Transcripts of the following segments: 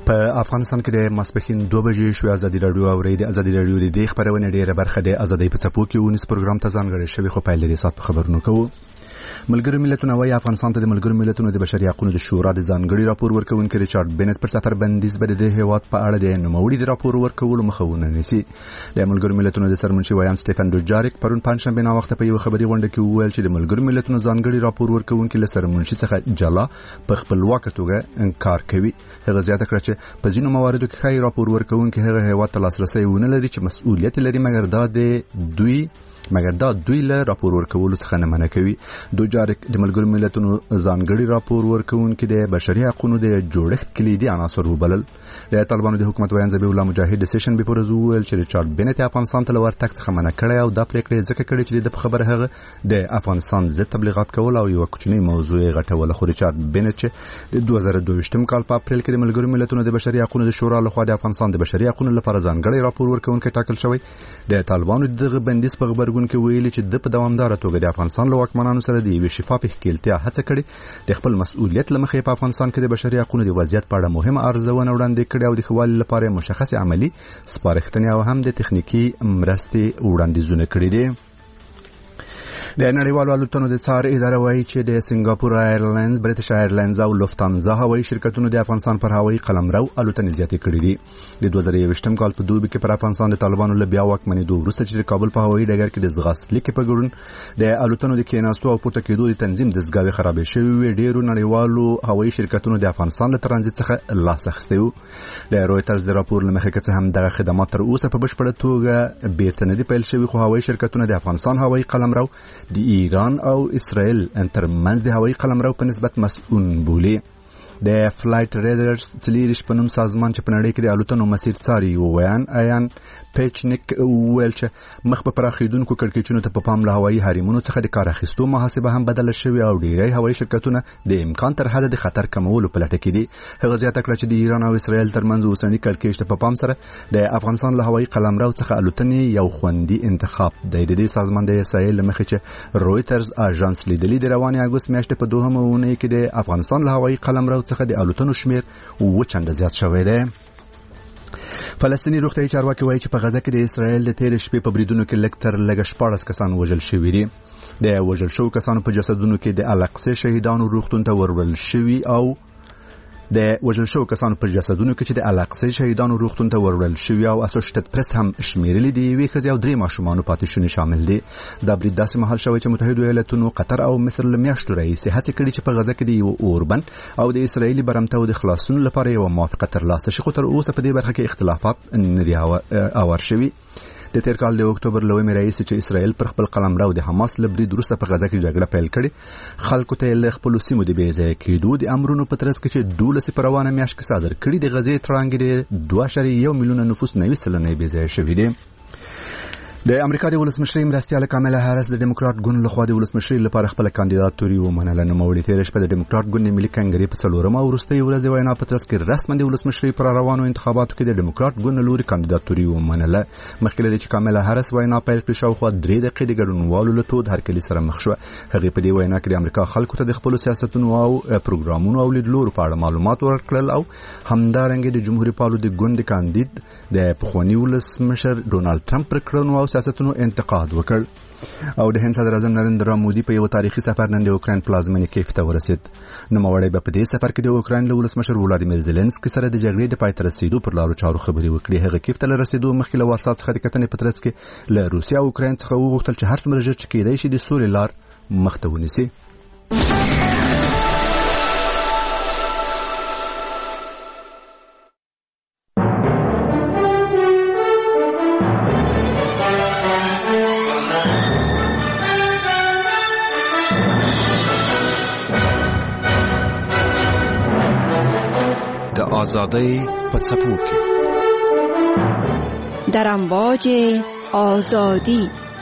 په افغانستان کې د ماسپښین 2 بجې شو ازادي رادیو او د ازادي رادیو د خبرونه ډیره برخه د ازادي په څپو کې ونیس پروګرام ته ځانګړی شوی خو په لري سات خبرونه کوو. ملګری ملتونه وايي افغانستان ته د ملګری ملتونو د بشري حقوقو د شورا د ځانګړي راپور ورکونکي ریچارډ بنت پر سفر بندیز بده د هیواد په اړه د نوموړي د راپور ورکولو مخاونه نیسي. د ملګری ملتونو د سرمنشي وایان سټيفن دوجاریک پرون پنځشنبه نا وخت په یو خبري غونډه کې وویل چې د ملګری ملتونو ځانګړي راپور ورکونکي له سرمنشي څخه جلا په خپلواک توګه انکار کوي. هغه زیاته کړ چې په ځینو مواردو کې خیر راپور ورکونکي هغه هیواد ته لاسرسي ونه لري چې مسؤلیت لري مګر دا دوی له راپور ورکولو څخه نه منع کوي. دوجاریک د ملګرو ملتونو ځانګړي راپور ورکونکي د بشري حقوقو د جوړښت کلیدي عناصر وبلل. د طالبانو د حکومت ویان ذبیح الله مجاهد د سیشن به پرز ویل چې ریچارډ بنت افغانستان ته لور تک څخه منع کړی او دا پریکړه ځکه کړې چې د خبره هغه د افغانستان ضد تبلیغات کول او یو کوچنی موضوع غټول. خو ریچارډ بنت چې د 2022 کال په اپریل کې د ملګرو ملتونو د بشري حقوقو د شورا لخوا د افغانستان د بشري حقوقو لپاره ځانګړي راپور ورکونکي ټاکل شوی. د طالبانو دغه بندیز په خبرګون کې ویلي چې د په دوامدار توګه د افغانستان له واکمنانو سره د یو شفاف ښکېلتیا هڅه کړې د خپل مسؤلیت لمخې په افغانستان کې د بشري حقوقو د وضعیت په اړه مهمه ارزونه وړاندې کړې او د خوالي لپاره مشخص عملی سپارښتنې او هم د تخنیکی مرستې وړاندیزونه کړې دي. د نړیوالو الوتنو د څار اداره وایي چې د سنگاپور ایرلاینز، بریټیش ایرلاینز او لوفتانزا هوایي شرکتونو د افغانستان پر هوایي قلمرو الوتنې زیاتې کړې دي. د 2021 کال په دوبي کې پر افغانستان د طالبانو له بیا واکمنېدو وروسته چې د کابل په هوایي ډګر کې د ځغاستلي کې په ګډون د الوتنو د کېناستو او پورته کېدو د تنظیم دستګاوې خرابې شوې وې. ډېرو نړیوالو هوایي شرکتونو د افغانستان له ترانزیت څخه لاس اخیستی و. د رویټرز د راپور له مخې که څه هم دغه خدمات تر اوسه په بشپړه توګه بیرته نه دي پیل شوي، خو هوایي شرکتونه د افغانستان هوایي قلمرو د ایران او اسرائیل ترمنځ د هوایي قلمرو په نسبت مسؤل بولي. د فلایټ ریډرز څلېرش په نوم سازمان چې په نړۍ کې د الوتنو مسیر څاري وویان ایان پیچنیک ویل چې مخ په پراخېدونکو کړکېچونو ته په پام له هوایي حریمونو څخه د کار اخیستو محاسبه هم بدله شوې او ډېری هوایي شرکتونه د امکان تر حده د خطر کمولو په لټه کې دي. هغه زیاته کړه چې د ایران او اسرائیل ترمنځ اوسني کړکېچ ته په پام سره د افغانستان له هوایي قلمرو څخه الوتنې یو خوندي انتخاب دی. د دې سازمان د اسرائیل له مخې چې رویټرز اژانس لیدلي د روانې اګوست میاشتې په دوهمه اونۍ کې د افغانستان له هوایي قلمرو څخه د الوتنو شمیر وچنده زیات شوی دی. فلسطینی روغتیايي چارواکي وایي چې په غزه کې د اسرائیل د تیر شپې په بریدونو کې لږ تر لږه 14 کسان وژل شوي دي. د وژل شوو کسانو په جسدونو کې د الاقصی شهیدانو روغتون ته وروړل شوي او د وژل شوو کسانو په جسدونو کې چې د الاقصی شهیدانو روغتون ته وروړل شوي او اسوسییټډ پریس هم شمیرلي دي یوې ښځې او 3 ماشومانو پاتې شوني شامل دي. دا برید داسې مهال شوی چې متحده ایالاتونو، قطر او مصر له میاشتو راهیسې هڅې کړي چې په غزه کې د یو اوربند او د اسرائیلي برمته د خلاصون لپاره یو موافقه ترلاسه شي، خو تر اوسه په دې برخه کې اختلافات نه دي اوار شوي. د تیر کال د اکتوبر لومړۍ راهیسې چې اسرائیل پر خپل قلمرو د حماس له برید وروسته په غزه کې جګړه پیل کړې، خلکو ته له خپلو سیمو د بې ځایه کېدو د امرونو په ترڅ کې چې 12 په روانه میاشت کې صادر کړي د غزې تړانګې د 2.1 میلیونه نفوس 90 سلنه بې ځایه شوي دي. د امریکا د ولسمشر مرستیاله کاملا هاریس د ډیموکرات ګوند لخوا د ولسمشر لپاره خپل کاندیداتوري ومنله. نوموړي تیر شپه د ډیموکرات ګوند ملي کنګرې په 4مه او وروستۍ ورځ د وینا په ترڅ کې رسما د ولسمشر پر روانو انتخاباتو کې د ډیموکرات ګوند لوري کاندیداتوري ومنله. مخکې له دې چې کاملا هاریس وینا پیل کړي شاوخوا 3 دقیقې د ګډونوالو له تود هرکلي سره مخ شوه. هغې په دې وینا کې د امریکا خلکو ته د خپلو سیاستونو او پروګرامونو او لیدلورو په اړه معلومات ورکړل او همدارنګه د جمهوریت پالو د ګوند کاندید د پخواني ولسمشر ډونالد ټرمپ پر کړنو او سیاستونو انتقاد وکړ. او د هند صدر اعظم نریندرا مودي په یو تاریخي سفر نن د اوکراین پلازمینې کیف ته ورسید. نوموړی به په دې سفر کې د اوکراین له ولسمشر ولادیمیر زيلنسکي سره د جګړې د پای ته رسیدو پر لارو چارو خبرې وکړي. هغه کیف ته رسیدو مخکې له وارسا څخه د کتنې په ترڅ کې له روسیا او اوکراین څخه وغوښتل چې هر څومره ژر چې کېدای شي د سولې لار مخ ته ونیسي. آزادی په څپو کې در امواج آزادی.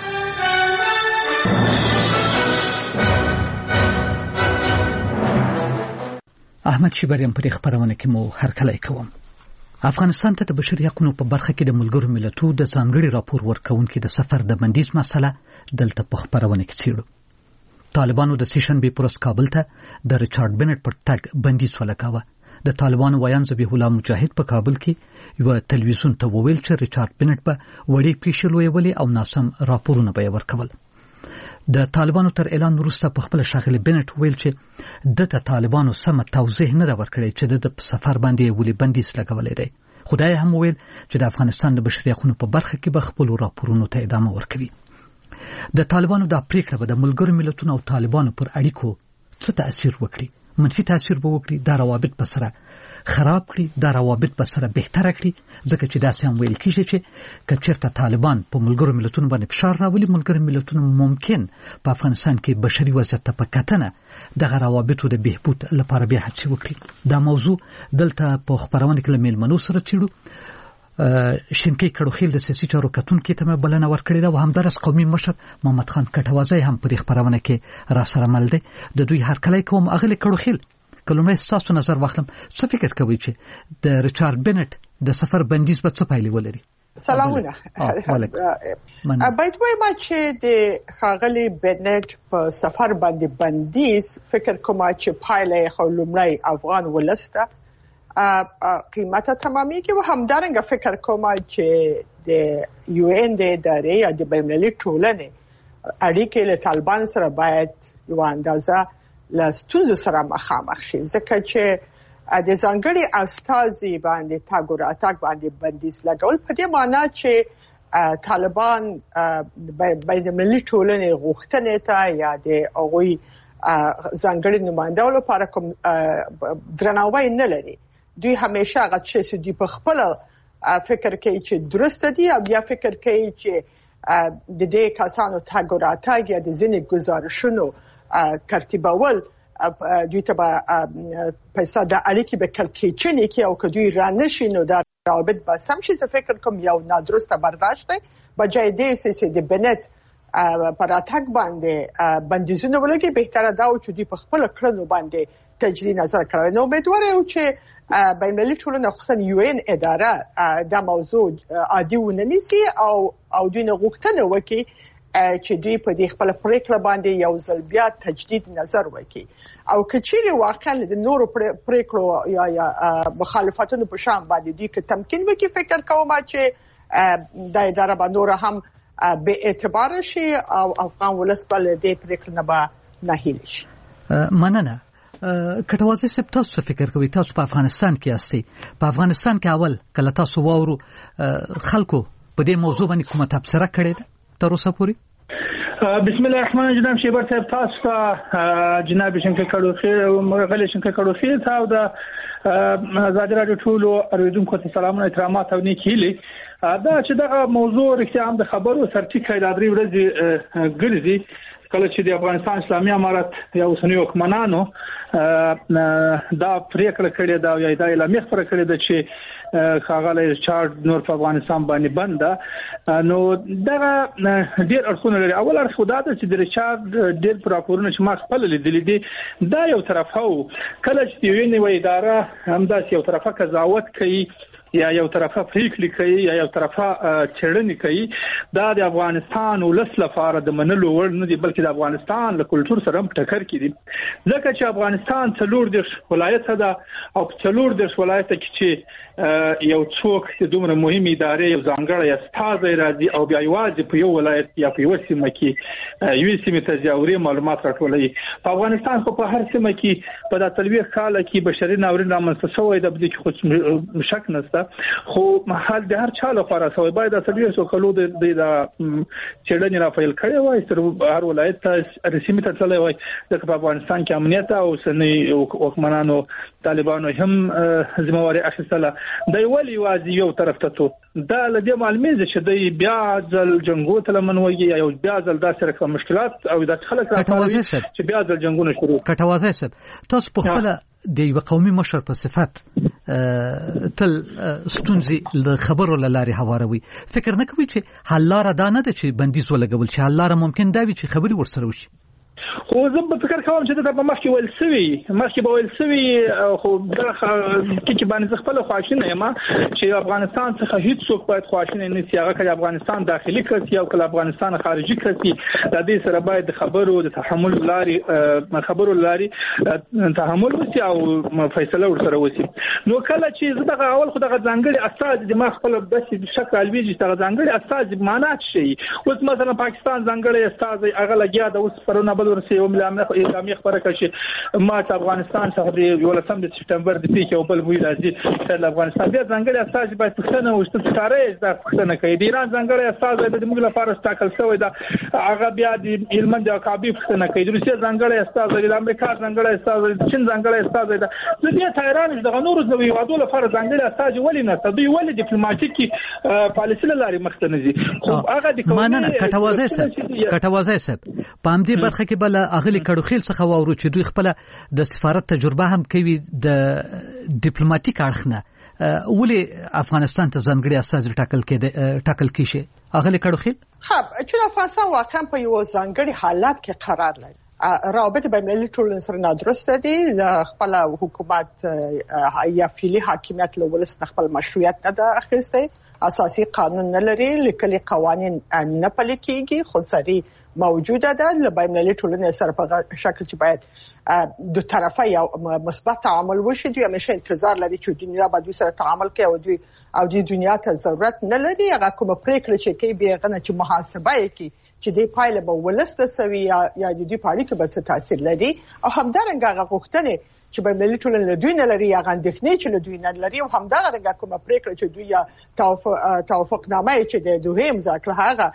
احمد شیبریم په خبرونه کې مو هرکلی کوم. افغانستان ته د بشري حقوقو په برخه کې د ملګرو ملتونو د ځانګړي راپور ورکونکي د سفر د بندیز مسله دلته په خبرونه کې څیړو. طالبانو د سیشن به پروس کابل ته د ریچارډ بنت پر تګ بندیز ولګاوه. د طالبانو ویان ذبیح الله مجاهد په کابل کې یو تلویزیون ته وویل چې ریچارډ بنټ به وړي پیښې لویولې او ناسم راپورونه به ورکول. د طالبانو تر اعلان وروسته په خپل ښاغلي بنټ ویل چې د طالبانو سم توضیح نه ورکړي چې د سفر باندې ولې بندیز لګولې دی. خدای هم ویل چې د افغانستان د بشري حقوقو په برخه کې به خپل راپورونو ته ادامه ورکوي. د طالبانو د پریکړه به د ملګرو ملتونو او طالبانو پر اړیکو څه تاثیر وکړي؟ منفي تاثیر به وکړي، دا روابط به سره خراب کړي، دا روابط به سره بهتره کړي، ځکه چې داسې هم ویل کیږي چې کچېرته طالبان په ملګرو ملتونو باندې فشار راولي، ملګرو ملتونو ممکن په افغانستان کې بشري وضعیت ته په کتنه دغه روابطو د بهبود لپاره بیا هڅې وکړي. دا موضوع دلته په خبرونه کې له میلمنو سره چیړو. شینکي کړوخیل د سیاسي چارو کتونکو ته مې بلنه ورکړې ده او همدارس قومي مشر محمد خان کټوازی هم په دې خبرونه کې را سره مل دی. د دوی هرکلی کوم. اغلی کړوخیل کلمه تاسو نظر واخلم، څه فکر کوي چې د ریچارډ بنټ د سفر بندیز به څه پایلې ولري؟ سلامونه. باید وایم چې د ښاغلي بنټ په سفر باندې بندیز فکر کوم چې پایلې خو لومړی افغان ولسته قیمته تمامېږي او همدارنګه فکر کوم چې د یو ان د ادارې یا د بین‌المللي ټولنې اړیکې له طالبان سره باید یو اندازه له ستونزو سره مخامخ شي، ځکه چې د ځانګړي استازي باندې تګ او راتګ باندې بندیز لګول په دې معنی چې طالبان بین‌المللي ټولنې غوښتنې ته یا د هغوی ځانګړي نمایندانو لپاره کوم درناوی نه لري. دوی همیشه هغه چې دوی په خپل فکر کوي چې درست دي او بیا فکر کوي چې د دې کسانو تګ او راتګ یا د ځینې گزارشونو ترتیبول دوی ته به پیسې د اړیکې به کړکېچنې کې او که دوی را نشي نو دا روابط به سم شي. زه فکر کوم یو نادرسته برداشت دی بجای دې چې د بنټ پر راتګ باندې بندیزونه ولګي. بهتره دا و چې دوی په خپل کړنو باندې تجدید نظر کړی. نو امیدوار یم چې بین‌المللي ټولنه خصوصا یو ان اداره دا موضوع عادي ونه نیسي او دوی نه غوښتنه وکړي چې دوی په دې خپل پریکړه باندې یو ځل بیا تجدید نظر وکړي او کچېرې واقعا د نورو پریکړو یا مخالفتونو په شان باندې دوی که تمکین وکړي فکر کوم چې د اداره به نور هم به اعتبار شي او افغان ولس بل دې پریکړه نه به ناهیلي شي. مننه. کټوازی صاحب تاسو فکر کوئ تاسو په افغانستان کې یاستئ، په افغانستان کې اول کله تاسو واورو خلکو په دې موضوع باندې کومه تبصره کړې ده تر اوسه پورې؟ بسم الله الرحمن الرحیم. شیبر صاحب تاسو ته جناب شنکر کړوخیل او مرغلي شنکر کړوخیل تاسو د آزاد رادیو ټولو اوریدونکو ته سلامونه احترامات او نیک هیلې. دا چې دا موضوع رښتیا هم د خبرو سرټیکه د درې ورځې ګرځي کله چې د افغانستان اسلامي امارت یا اوسنی حکمرانانو دا پریکړه کړې ده او یا دا اعلامیه خبره کړې ده چې ښاغلی ریچارډ نور په افغانستان باندې بند ده. نو دغه ډېر اړخونه لري. اول اړخ دا ده چې د ریچارډ ډېر راپورونه چې ما خپل لیدلي دي دا یو طرفه و. کله چې یو نوې اداره همداسې یو طرفه قضاوت کوي یا یو طرفه پریکړې کوي یا یو طرفه چړنې کوي دا د افغانستان ولس لپاره د منلو وړ نه دي بلکې د افغانستان له کلچر سره هم ټکر کوي. ځکه چې افغانستان 40 ولایت ده او 40 ولایت کې چې یو څوک چې دومره مهمه ادارې یو ځانګړی استازی راځي او بیا یوازې په یو ولایت یا په یو سیمه کې یو سیمه ته ځاوري معلومات راټولوي. په افغانستان خو په هر سیمه کې په د تلويخ کال کې بشري ناورین رامنځته شوی د بده کې خو شک نشته خو محل د هر چا لپاره سوی باید د تلويخ کلو د چړنې را فایل کړي وای تر هر ولایت ته رسمي ته تللی وای. ځکه په افغانستان کې امنیت او سنې حکمرانو طالبانو هم ذمہواری اخیستله. د یوازې یو طرف ته تو دا لدې معلومه چې د بیا ځل جنگو ته لمنوي یا بیا ځل داسې رقم مشکلات او د خلک راځي چې بیا ځل جنگونه شروع. کټوازی صاحب تاسو په خپل د یو قومي مشر په صفت تل ستونزې د خبرو لاري هواروي. فکر نه کوي چې حل لاره دا نه ده چې بندیز ولګول شي، حل لاره ممکن دا وي چې خبري ورسره وشي؟ خو زه په فکر کوم چې دا په مخکې ویل سوي خو دا کې باندې خپل خواشینه یم چې افغانستان څخه هیڅ څوک باید خواشینه نه شي. هغه کله افغانستان داخلي کړي او کله افغانستان خارجي کړي د دې سره باید خبرو د تحمل لاري تحمل وسی او فیصله ورسره وسی. نو کله چې زه دغه اول خو دغه ځانګړي اساس د ما خپل بس شکل الویږي چې دغه ځانګړي اساس معنی شي. اوس مثلا پاکستان ځانګړي اساس هغه لګیا د اوس پرونه بل ورسې او اعلامیه خبره کړي چې ما افغانستان څخه د 18 سپټمبر د پیښې او بل وی راځي چې افغانستان د ځانګړي اساس باید پښتنه وشته ستاره د پښتنه کوي. د ایران ځانګړي اساس د موږ لپاره ستاکل شوی دا هغه بیا د هلمند او کابل پښتنه کوي. د روسیې ځانګړي اساس د امریکا ځانګړي اساس د چین ځانګړي اساس د دې تایران د غنور د ویوادو لپاره ځانګړي اساس ولې نه تدوی ولې ډیپلوماټیکي پالیسي لري مختنه دي. خو هغه د ماننه کټوازه صاحب په همدې برخه کې بل اغلی کډوخیل څخه وورو چې دوی خپل د سفارت تجربه هم کوي د ډیپلوماټیک اړخنه ولې افغانستان ته ځانګړي اساس ټاکل کیږي اغلی کډوخیل. چې افغانستان واقعا په یو ځانګړي حالت کې قرار لري. رابطه بین المللي ټولنې سره نادرسته دي. خپل حکومت یا فعلی حاکمیت له ولس خپل مشروعیت نه ده اخیسته. اساسي قانون نه لري، لیکلي قوانين نه پلي کیږي، خودسري موجوده ده. له بین المللي ټولنې سره په شکل چې باید دو طرفه یا مثبت تعامل وشي. دوی همیشه انتظار لري چې دنیا به دوی سره تعامل کوي او دوی دنیا ته ضرورت نه لري. هغه کوم پریکړه چې کوي بیغه نه چې محاسبه کوي چې د پایله به ولسته سوي یا د دې پاړي کې به څه تاثیر لري. او همدارنګه هغه غوښتنې چې به ملي ټولنه له دوی نه لري یا غندښنې چې له دوی نه لري او همدارنګه کومه پریکړه چې دوی یا توافقنامه چې د دوی امضا کړه هغه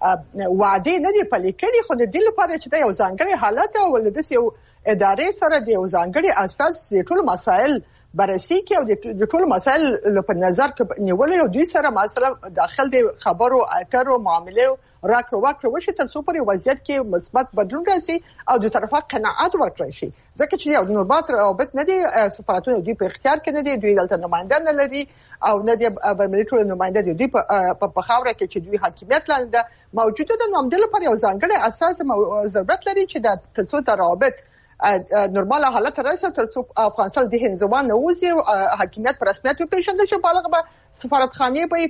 وعده نه دی پلي کړي. خو د دې لپاره چې دا یو ځانګړي حالت او ولدس یو ادارې سره د یو ځانګړي اساس د ټول مسایل بررسي کې او د ټول مسایل په نظر کې نیول او دوی سره مثلا داخل د خبرو اترو معاملې راکړه واکړه وشي تر څو پورې وضعیت کې مثبت بدلون راشي او د طرفه قناعت ورکړي شي. ځکه چې یو نورمات رابط نه دي، سفارتونه دوی په اختیار کې نه دي، دوی دلته نماینده نه لري او نه دي ملي ټولنې نماینده دي په خاوره کې چې دوی حاکمیت لاندې موجوده ده. نو هم د لپاره یو ځانګړی اساس ضرورت لري چې د تر څو د رابط نورمال حالت راځي تر څو افغانستان د هنځوان نوځي حاکمیت پر رسمیت وپیژندل شي. بالغ به سفارتخانه به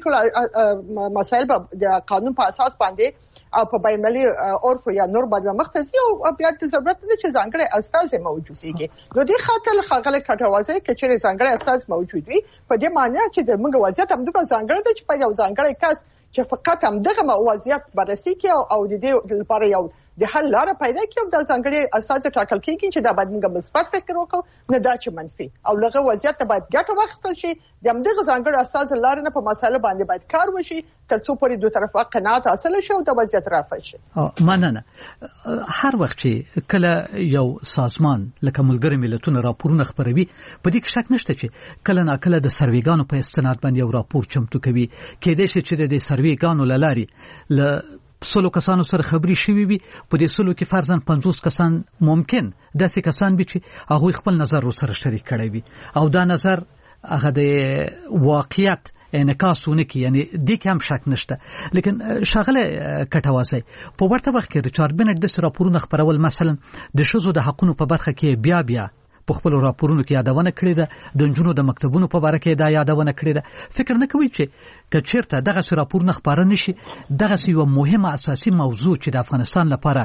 ټول مسایل د قانون په اساس باندې او په بین المللي عرف یا نور باندې مختصي او بیا د ضرورت نه چې ځانګړي اساس موجود وي. نو د خاطر خغل کټوازه کې چې ځانګړي اساس موجود وي په دې معنی چې د موږ وضعیت هم د ځانګړي د چې په یو ځانګړي کس چې فقط هم دغه وضعیت بررسي کوي او د دې لپاره یو د حل لار پیدا کړو. د ځانګړي اساس ټاکل کیږي چې دا باید موږ مثبت فکر وکړو نه دا چې منفي او لغه وضعیت ته باید ګټه واخیستل شي. د همدغه ځانګړي اساس لار نه په مسایلو باندې باید کار وشي تر څو پورې دوه طرفه قناعت حاصل شي او د وضعیت رافع شي. مننه. هر وخت چې کله یو سازمان لکه ملګری ملتونه راپورونه خبروي په دې کې شک نشته چې کله نا کله د سرویګانو په استناد باندې یو راپور چمتو کوي. کېدای شي چې د سرویګانو لاري ل سلو کسانو سره خبري شوي وي. په دې سلو کې فرضاً 50 کسان ممکن داسې کسان وي چې هغه خپل نظر سره شریک کړي وي او دا نظر هغه د واقعیت انعکاسونه کوي، یعنی دې کې هم شک نشته. لیکن شغله کټوازه په ورته وخت کې ریچارډ بنټ د راپورونو خبرول مثلا د شذو د حقونو په برخه کې بیا په خپل راپورونو کې یادونه کړې ده، د جنونو د مکتبونو په اړه کې دا یادونه کړې ده. فکر نه کوي چې کچیرته دغه راپورونه خبره نشي دغه یو مهمه اساسي موضوع چې د افغانستان لپاره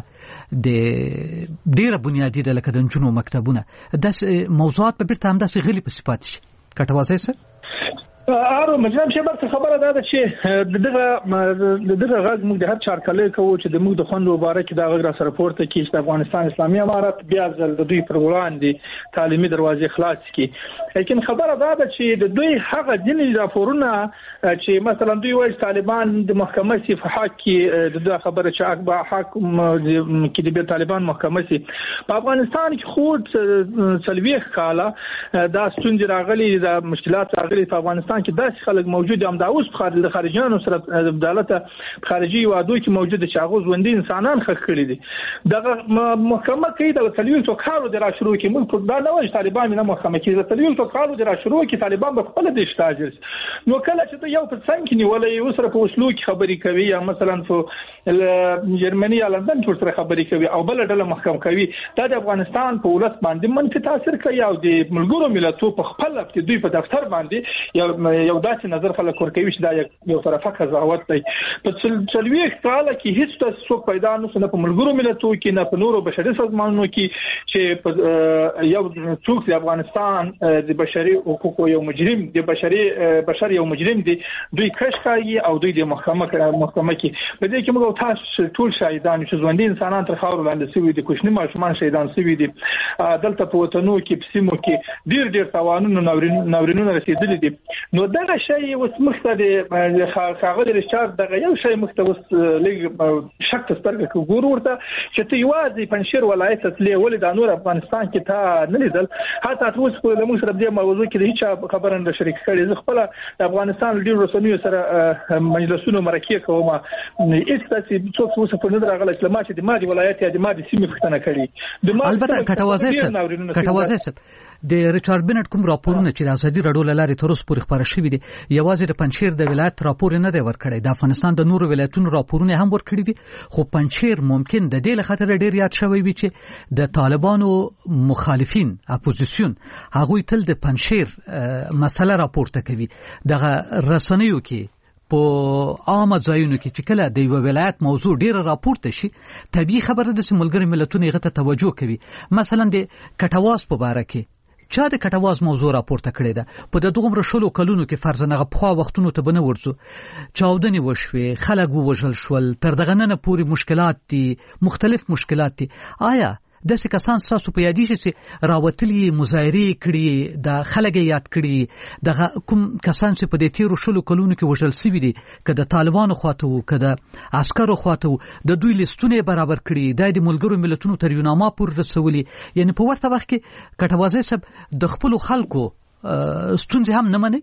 د ډیره بنیادی ده لکه د جنونو مکتبونه د موضوعات په بیرته هم داسې غلي په صفات شي. کټوازه سره ارو مجرم شبر څه خبره ده چې دغه غږ موږ د هر چار کله کوو چې د موږ د خوند مبارک دا غږ را سره پورته کیږي چې افغانستان اسلامي امارت بیا ځل د دوی پر وړاندې تعلیمي دروازې خلاص کړي. لیکن خبره ده چې د دوی هغه ځینې راپورونه چې مثلا دوی وایي طالبان د محکمه سي په حق کې د خبره چې اکبر حق کې د طالبان محکمه سي په افغانستان کې خود سلويخ کاله دا ستونزې راغلي، دا مشکلات راغلي په افغانستان افغانستان کې داسې خلک موجود هم دا اوس د خارجيانو سره د دولت خارجي وادو کې موجود چې هغه ژوندۍ انسانان خښ کړي دي دغه محکمه کې د تلویل توکالو د را شروع کې موږ دا نه وایي طالبان نه محکمه کې د تلویل توکالو د را شروع کې طالبان په خپل د اشتاجر نو کله چې یو په څنګه کې نیولې یو سره په وسلو کې خبرې کوي یا مثلا په جرمني یا لندن کې سره خبرې کوي او بل ډله محکم کوي دا د افغانستان په ولس باندې منفي تاثیر کوي او د ملګرو ملتونو په خپل کې دوی په دفتر باندې یو داسې نظر خلک ورکوي چې دا یو طرفه قضاوت دی په څلوي کال کې هیڅ څه پیدا نه سونه په ملګرو ملتونو کې نه په نورو بشري سازمانونو کې چې یو څوک د افغانستان د بشري حقوقو یو مجرم د بشر یو مجرم دی دوی کش کوي او دوی د محکمه کې په دې کې موږ تاسو ټول شاهدان چې ژوندۍ انسانان تر خاور لاندې شوي دي کوچني ماشومان شهیدان شوي دي دلته په وطنو کې په سیمو کې ډیر تاوانونه ناورینونه رسیدلي دي نو دا شی اوس مخته د خاغه رشاد دغه یو شی مخته اوس لږ شک سترګه ګور ورته چې ته یوازې پنځیر ولایت تلې ولې د نور افغانستان کې تا نه لیدل حتی اوس په موږ سره د موضوع کې هیڅ خبره نه شریک کړي زه خپل د افغانستان ډیر رسنیو سره مجلسونو مرکه کوم ایستاسي څوک اوس په نظر غل اسلامات چې د مادي ولایت یا د مادي سیمې پښتنه کړي البته کټوازه صاحب د ریچارډ بنټ کوم راپورونه چې د ازادي رادیو لارې تر اوسه پورې خبره شوې دي یوازې د پنځیر د ولایت راپور نه دی ورکړی د افغانستان د نورو ولایتونو راپورونه هم ورکړي دي خو پنځیر ممکن د دې لخوا ډیر یاد شوی وي چې د طالبانو مخالفین اپوزیسیون هغه تل د پنځیر مسله راپورته کوي دغه رسنیو کې په عامه ځایونو کې چې کله د یو ولایت موضوع ډیره راپورته شي طبيعي خبره ده چې ملګری ملتونه یې ته توجه کوي مثلا د کټواز په اړه کې چا د کټواز موضوع راپورته کړی ده په دغه رشلو کلونو کې فرض نه په وختونو ته بنه ورځو چاودنې وشوي خلک ووژل شول تر دغه نه پوری مشکلات دي مختلف مشکلات دي آیا داسې کسان تاسو په یادی چې راوتلي مظاهره کړي د خلک یاد کړي د کوم کسان چې په دې تیرو شلو کلونو کې وژل شوي دي کله طالبانو خواته کله عسکرو خواته د دوی لیستونه برابر کړي د ملګرو ملتونو تر یوناما پور رسولي یعنی په ورته وخت کې کټوازه سب د خپل خلکو ستونزې هم نه مني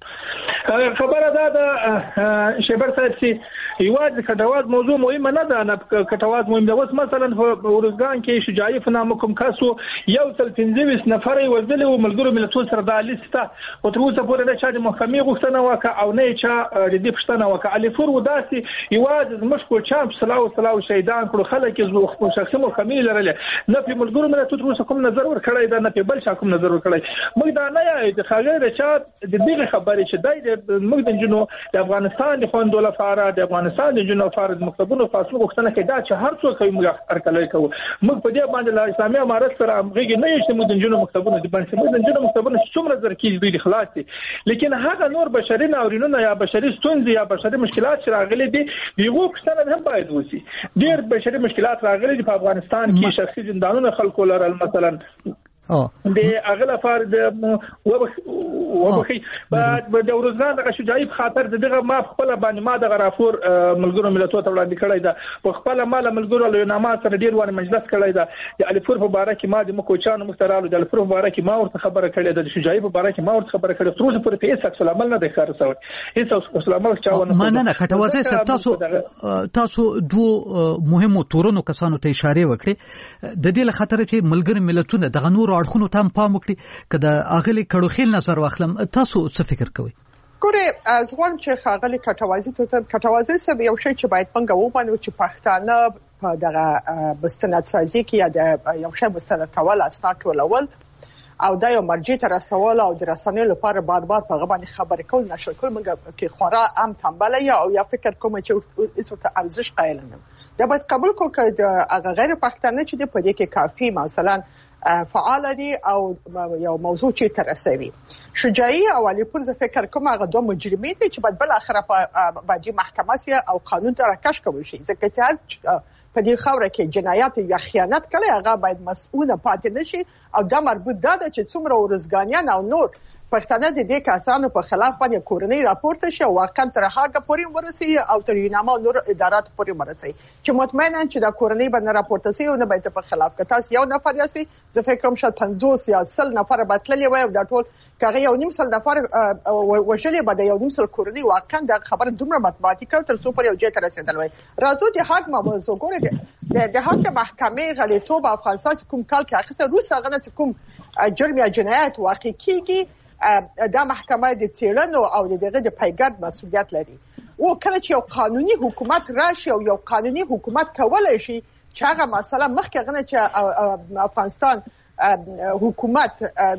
خبره ده شبر صاحب چې یوازې کټواز موضوع مهمه نه ده نه کټواز مهم ده اوس مثلا په ورزګان کې شجاعي په نامه کوم کاسو یو تل 15 نفر وزل او ملګرو ملتونو سره د لیسته او تر اوسه پورې نه چا د محکمې غوښتنه وکړه او نه چا د دې پښتنه وکړه علي فور وداسي یوازې مشکو چام صلاو شهیدان کړو خلک یې خپل شخصي محکمې لرله نه په ملګرو ملتونو تر اوسه کوم نظر ورکړی دا نه په بل چا کوم نظر ورکړی موږ دا نه یای د خاغه چا د دې خبرې چې دای موږ د جنو د افغانستان د خوندو لپاره د افغانستان د جنو فرض مکتبونو فاصله غوښتنه کوي دا چې هر څوک یې موږ ارکلای کوو موږ په دې باندې لا اسلامي امارت سره غږی نه یې چې موږ د جنو مکتبونو د باندې د جنو مکتبونو څومره زر کې دوی خلاص دي لیکن هغه نور بشري ناورینونه یا بشري ستونزې یا بشري مشکلات چې راغلي دي یو پښتنه هم باید وسی ډیر بشري مشکلات راغلي دي په افغانستان کې شخصي زندانونه خلکو لرل مثلا د اغله فرد وبخي بعد د ورزګان د شجاعي په خاطر دغه ما خپل باندې ما د راپور ملګرو ملتونو ته وړاندې کړی دا په خپل مال ملګرو له نامه سره ډیر وانه مجلس کړی دا د الفور په باره کې ما د مکوچانو مخترالو د الفور په باره کې ما ورته خبره کړې ده د شجاعي په باره کې ما ورته خبره کړې تر اوسه پورې په هیڅ عمل نه د ښکار سوی هیڅ عمل چاونه نه کټوازه صاحب تاسو دوه مهمو تورونو کسانو ته اشاره وکړي د دې لخاطر چې ملګری ملتونه د غنور اړخونو ته پام وکړي کله اغلی کړوخیل نظر واخلم تاسو څه فکر کوئ ګوره از وان چې خاغلی کټوازی سب یو شی چې باید څنګه ومنو چې پښتانه په دغه مستند سازي کې یا د یو شی مستند کول اسناد ټولول او دا یو مرجع ته رسول او د رسنیو لپاره بعد په غوښنه خبرې کول نشل کول موږ کې خورا ام تنبل یا فکر کوم چې ایسو ته ارزش قائل نه دا باید قبول کو چې د هغه غیر پښتانه چې په دې کې کافي مثلا فعال دي او یو موضوع چې ترسوي شجاعي او علیپور زه فکر کوم هغه دوه مجرمین دي چې بل اخره په باندې محکمه سي او قانون ته راکش کوي شي ځکه چې په دې خبره کې جنایات یا خیانت کړي هغه باید مسؤل پاتې نشي او دا مربوط ده چې څومره ورزګانیان او نور پښتانه د دې کسانو په خلاف باندې کورنۍ راپورته شي او واقعا تر هغه پورې ورسي او تر یونامو نور ادارات پورې ورسي چې مطمئنا چې دا کورنۍ باندې راپورته شي او نه به په خلاف کتاس یو نفر یاسي زه فکر کوم شاید 50 یا 100 نفر بتللی وي او دا ټول کغه یو نیم سل نفر وشلې بده یو نیم سل کورنۍ واقعا دا خبر دومره مطبوعاتي کړ تر څو پر یو ځای ته رسیدل وي راځو د حق موضوع ګوره د حق محکمې غړیتوب افغانستان کوم کال کې اخیسته روس هغه نه کوم جرم یا جنایت واقع کیږي دا محکمه د څېړنو او دغه د پیګرد مسؤلیت لري او کله چې یو قانوني حکومت راشي او یو قانوني حکومت کولای شي چې هغه مسله مخکې غنه چې افغانستان حکومت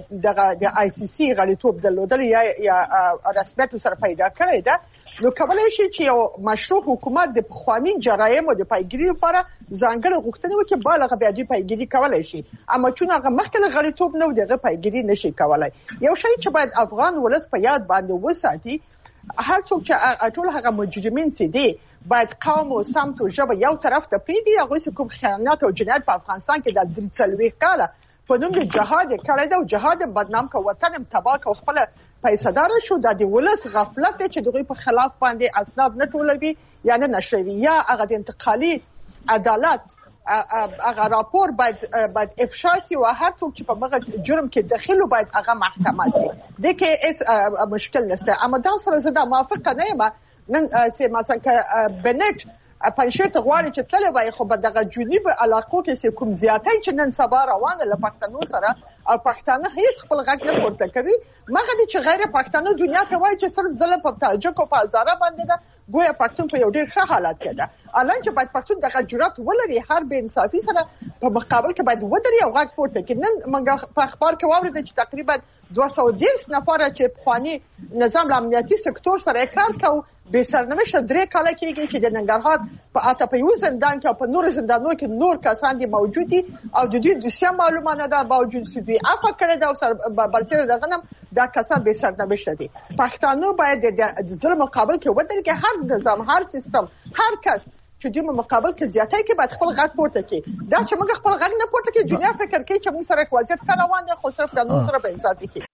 د آی سی سی غړیتوب درلودل یا رسمیت سره پیدا کړی ده نو کولای شي چې یو مشروع حکومت د پخوانی جرایم او د پیګیری لپاره ځانګړي غوښتنې وکړي بالغ بیا د پیګیری کولای شي اما چې هغه مخکې غړیتوب نه دغه پیګیری نشي کولای یو شی چې باید افغان ولس په یاد باندې وساتي هر څوک چې ټول هغه مجرمین سي دي باید قوم او سمت او ژبه یو طرف ته پریدي هغه کوم خیانت او جنایت په افغانستان کې د 30 کاله په نوم د جهاد کړی دا او جهاد بدنام کو وطن تباہ کو خپل پیسدار شو د ولس غفلت چې دغه په خلاف باندې اسناد نه ټولوي یعنی نشوي یا هغه د انتقالي عدالت هغه راپور باید افشا شي او هر څوک چې په هغه جرم کې داخلو باید هغه محکمه شي د کې هیڅ مشکل نشته اما دا سره زه موافقه نه یم نن سي مثلا بنت پنځه غواړي چې تل وای خو په دغه جنوب علاقو کې کوم زیاتای چې نن سبا روانه له پښتنو سره او پښتانه هیڅ خپل غږ نه پورته کوي مګر چې غیر پښتنو دنیا ته وای چې صرف ظلم په تاجک او په هزاره باندې ده ګویا پښتون په یو ډیر ښه حالت کې ده الان چې باید پښتون دغه جرأت ولري هر بې انصافي سره په مقابل کې باید ودري او غږ پورته کړي نن موږ په اخبار کې واورېدل چې تقریبا 210 نفر چې پخوانی نظام امنیتي سکتور سره کار کوي به سرنوشت درې کاله کېږي چې د ننګرهار په اته په یو زندان کې او په نور زندانونو کې نور کسان دي موجود دي او د دې دوسیه معلومات ده باوجود چې دوی افا کړی دا او سر برسره دغه نم دا کسان به سرنوشت دي پښتانه باید د ظلم مقابل کې ودرېږي هر نظام هر سیستم هر کس چې د مقابل کې زیاتای کې باید خپل غږ پورته کړي دا چې موږ خپل غږ نه پورته کړي دنیا فکر کوي چې موږ سره وضعیت ښه روان دی خو صرف د نور سره به انصاف کوي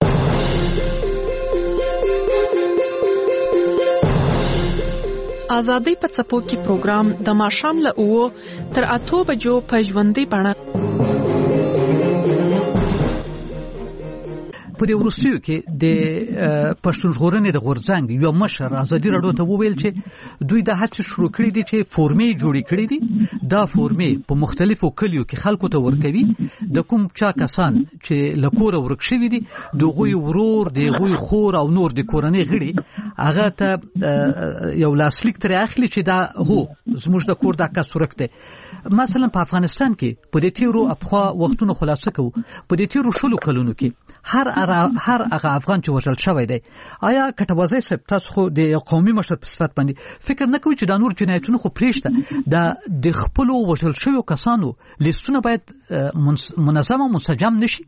آزادۍ په څپو کې پروګرام د ماښام له 9 تر 8 بجو په ژوندۍ بڼه په دې ورسیو کې د پښتون ژغورنې د غورځنګ یو مشر ازادي راډیو ته وویل چې دوی د هڅې شروع کړې دي چې فورمې جوړې کړې دي دا فورمې په مختلفو کلیو کې خلکو ته ورکوي د کوم چا کسان چې لکوره ورک شوی دي دغوی ورور دغوی خور او نور د کورنۍ غړي هغه ته یو لاسلیک تر اخلي چې دا هو زموږ د کور د کس ورک دی مثلا په افغانستان کې په دې تیرو افخوا وختونو خلاصه کوو په دې تیرو شلو کلونو کې هر هغه افغان چې وژل شوی دی آیا کټوازی صاحب تاسو خو د قومي مشر په صفت باندې فکر نه کوئ چې دا نور جنایتونه خو پریشته د خپل وژل شویو کسانو لیستونه باید منظم او منسجم نشي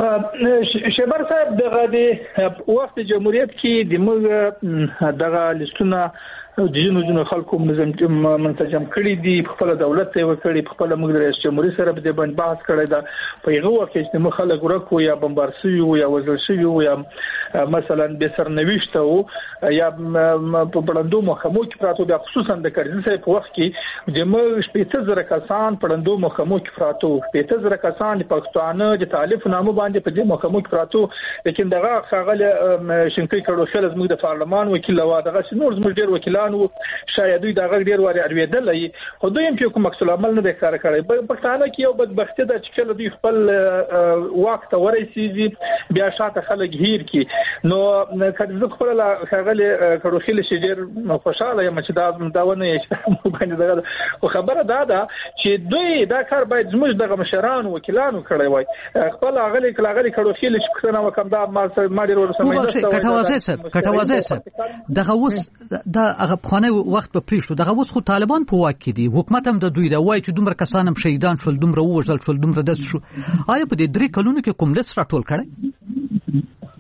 شبر صاحب دغه د وخت جمهوریت کې د موږ دغه لیستونه د جنونو خلکو منسجم کړي دي په خپل دولت ته وکړي په خپل موږ د رئیس جمهور سره په دې باندې بحث کړی دا په یو وخت کې چې مخالک ورکو یا بمبارسي یا وزل شي یا مثلا به سرنوشت او یا په بلندو محکمو کې پراته د خصوصا د کرزي صاحب په وخت کې د موږ 15000 کسان په بلندو محکمو کې پراته 15000 کسان د پښتانه د تالیف نامو باندې په دې محکمو کې پراته لیکن دغه خاغله شنکې کړو خل زموږ د پارلمان وکیل و دغه نور زموږ ډیر وکیلان شاید دوی دغه ډیر واري اړویدل خو دوی هم چې کوم عکس العمل نه کار کړی پښتانه کې یو بدبختی ده چې کله دوی خپل وخت ورسیږي بیا شاته خلک هیر کی نو کله خپل خاغله کړو خل شي ډیر خوشاله یم چې دا ونه یې باندې دغه خبره ده چې دوی دا کار باید زموږ دغه مشران وکیلانو کړی وای خپل اغلی کړو خل شي کنه وکم دا ما ډیر ورسمه کټوازی صاحب دغه وس دا خانه وخت په پریشتو دغه اوس خو طالبان په واک کې دي حکومت هم د دوی دا وایي چې دومره کسان هم شهیدان شول دومره وژل شول دومره داس شو آیا په دې درې کلونو کې کوم لس راټول کړي